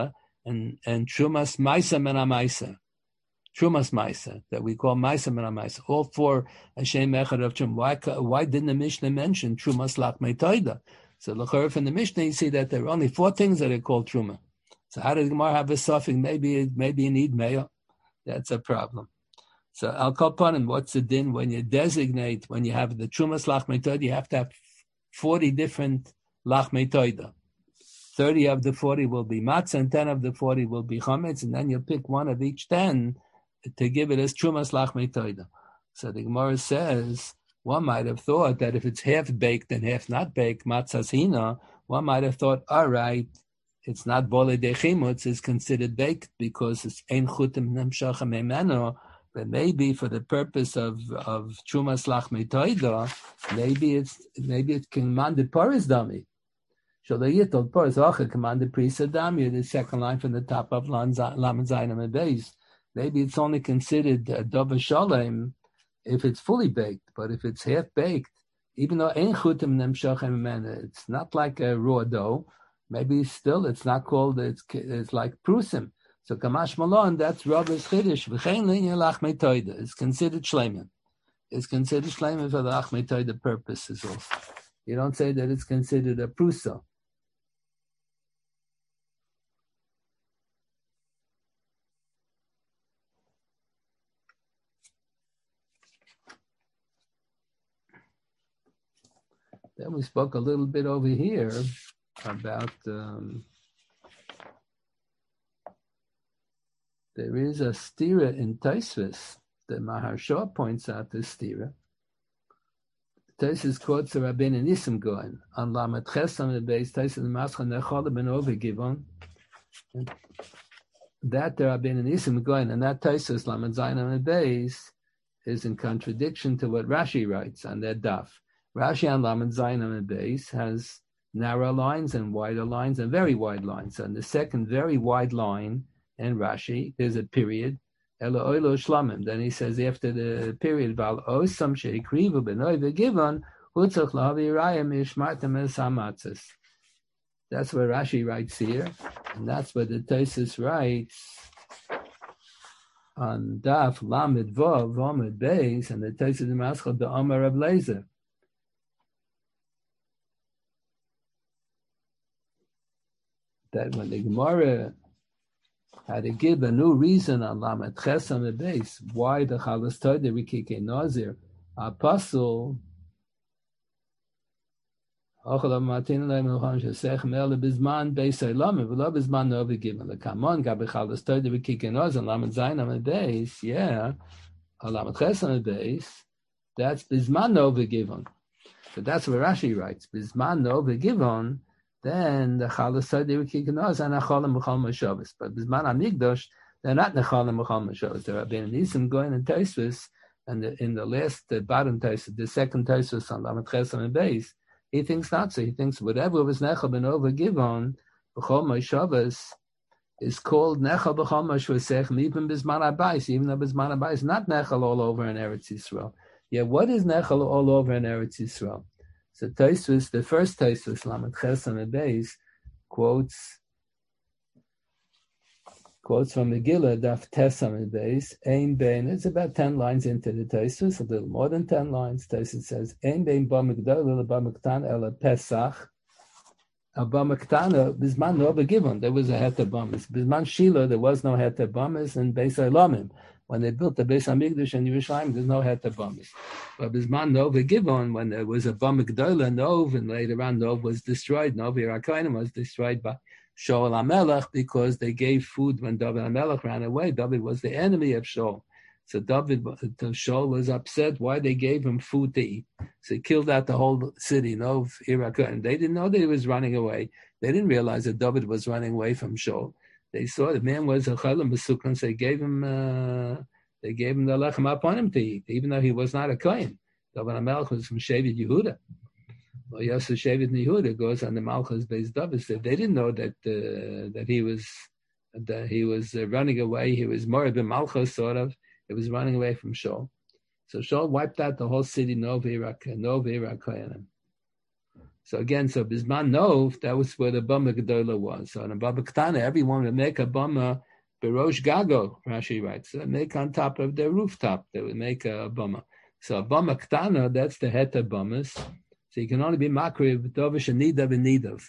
[SPEAKER 1] and Trumas Maisa Mena Maisa. Trumas Maisa, that we call Maisa Mena Maisa. All four Hashem Echad of Trum. Why didn't the Mishnah mention Trumas Lachmei Toida? So l'chorah from the Mishnah, you see that there are only four things that are called Truma. So how does Gemara have a suffix? Maybe you need mayo. That's a problem. So Al Kol Panim, what's the din when you designate, when you have the Trumas Lachmei Toida, you have to have 40 different Lachmei Toida. 30 of the 40 will be matzah, and 10 of the 40 will be chametz, and then you pick one of each 10 to give it as Trumas Lachmei Toida. So the Gemara says, one might have thought that if it's half baked and half not baked, matzahs hina, one might have thought, all right, it's not bole de chimutz, it's considered baked because it's ein chutim nemshachem memeno, but maybe for the purpose of Trumas Lachmei Toida, maybe it's commanded paris dami. Shalayitol paris acha commanded prisa dami, the second line from the top of Lamed Zayin and Beis. Maybe it's only considered dova shalem if it's fully baked, but if it's half baked, even though ein chutim nemshachem memeno, it's not like a raw dough. Maybe still it's not called. It's like prusim. So Kamash Malon, that's Rabbi's Chiddush. V'chein linya lachmei toida. It's considered shleiman. It's considered shleiman for the lachmei toida purposes also. You don't say that it's considered a prusa. Then we spoke a little bit over here about there is a stira in Taisvis that Maharsha points out this stira. Taisvis quotes the Rabbeinu Nisim Goen on Lamed Chesam the base Taisvis Maschan Nechol ben Overgivon. That the Rabbeinu Nisim Goen and that Taisvis Lamed Zayin on the base is in contradiction to what Rashi writes on that daf. Rashi on Lamed Zayin on the base has narrow lines and wider lines and very wide lines. And the second very wide line in Rashi, there's a period, Elo Oilo Shlamim. Then he says after the period, Val Osam Sheikrivu Benoy V'Givon Hutzach Lavi Rayim Ishmartem Es Hamatzes. That's what Rashi writes here, and that's what the Tosfos writes on Daf Lamed Vav Lamed Beis, and the Tosfos Maschal the Amar of Lezer. That when the Gemara had to give a new reason on Lamed Ches on the base, why the Chalas Toida Rikike Nazir, Apostle, Ochala Martin Lemon Shesech Mel Bizman Beis Elamim, V'lo Bizman Novi Given the Kamon Gabi Chalas Toida Rikike Nazir, Lamed Zayin on the base, yeah, Lamed Ches on the base, that's Bizman Novi Given. So that's what Rashi writes, Bizman Novi Given. Then the Chalas Toida Rikike and Acholim B'chol Mashavos. But Bizman Hamikdash, they're not Necholim B'chol Mashavos. They're Rabbeinu Nisim going in Tosfos, and in the last bottom Tosfos, the second Tosfos on Lamed Chesam and Beis, he thinks not so. He thinks whatever was Nechal Ben Over Givon B'chol Mashavos is called Nechal B'chol Mashavos, even Bizman Abayis, even though Bizman Abayis is not Nechal all over in Eretz Yisrael. Yeah, what is Nechal all over in Eretz Yisrael? So Tosfos, the first Tosfos, Lamed Chesam and Beis, quotes from Megillah, Daf Tesam and Beis, Ein Bein, it's about 10 lines into the Tosfos, a little more than 10 lines. Tosfos says, Ein Bein Ba Migdal, Lila Ba Miktan, Ela Pesach, Ba Miktan, Bizman no Begivon, there was a Heter Bamis. Bizman Shiloh, there was no Heter Bamis, and Beis Elamim. When they built the Beis Hamikdash in Yerushalayim, there's no Heter Bamis. But Bizman Nov Givon, when there was a Bam Gdola Nov, and later on Nov was destroyed, Nov Yerakainim was destroyed by Shaul HaMelech because they gave food when David HaMelech ran away. David was the enemy of Shaul. So Shaul was upset why they gave him food to eat. So he killed out the whole city, Nov Yerakainim. They didn't know that he was running away. They didn't realize that David was running away from Shaul. They saw the man was a chalam b'sukkon, so they gave him the lechem upon him to eat, even though he was not a kohen. David HaMelech was from Shevet Yehuda. Well, Yosef Shevet Yehuda goes on the Malchus Beis David. Said they didn't know that he was running away. He was more of a Malchus sort of. He was running away from Shaul. So Shaul wiped out the whole city, no Kohanim. So again, so Bisman Nov, that was where the Bama Gedola was. So in a Bama Ketana, everyone would make a Bama Berosh Gago, Rashi writes. So make on top of their rooftop, they would make a Bama. So a Bama Ketana, that's the Heta Bamas. So you can only be Makriv, Dovish, and Nidav, and Nidav.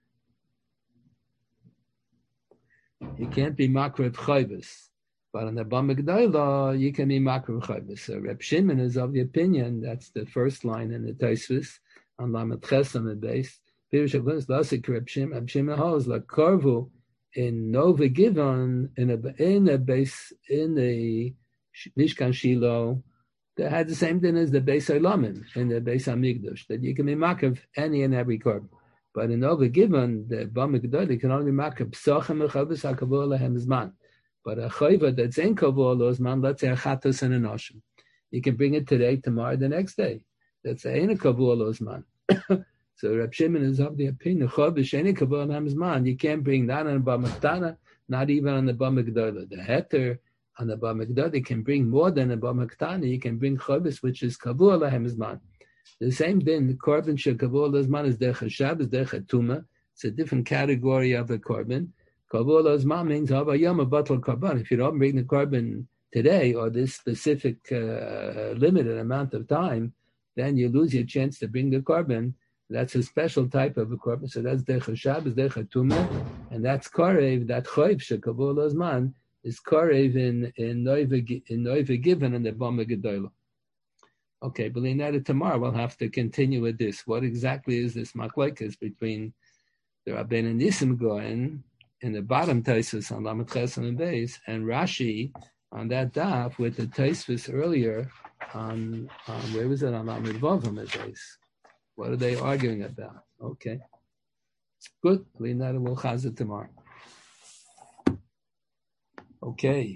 [SPEAKER 1] You can't be Makriv Chayvus. But on the Bama Gedola, you can be Makriv Chayvus. So Reb Shimon is of the opinion, that's the first line in the Tosfos, on Lamed Ches on the base. Pirush HaGunas Lasik Reb Shimon holds like Korvu in Nova Givon in a base in the Mishkan Shiloh that had the same thing as the Beis Olamim in the Beis Hamikdash, that you can be Makav any and every korban. But in Nova Givon, the Bama Gedola can only be Makav Psochem Echavus HaKavur Lehem Zman. But a Chayva that's in Kavur Lozman, let's say a Chatos and a Noshim, you can bring it today, tomorrow, the next day. That's a Kavur Lozman. So Reb Shimon is of the opinion, you can't bring that on the Bama Ketana, not even on the Bama Gedola. The heter on the Bama Gedola can bring more than the Bama Ketana. You can bring Chobis, which is Kavur Lahem Zman. The same thing, the korban shel Kavur Zman is Derech HaShabbos, Derech HaTuma. It's a different category of a korban. Kavur Zman means Havayam Batal Korban. If you don't bring the korban today or this specific limited amount of time, then you lose your chance to bring the korban. That's a special type of a korban. So that's Derech HaShabbos, Derech HaTuma, and that's Korev, that Choyv Shekavur Lozman is Korev in Noiva Given in the Bama Gedola. Okay, but tomorrow we'll have to continue with this. What exactly is this machlokes between the Rabbeinu Nisim Goen in the bottom Tosfos on Lamed Ches and Beis and Rashi on that daf with the Tosfos earlier on where was it on Lamed Vav and Beis? What are they arguing about? Okay. Good. We'll chazit tomorrow. Okay.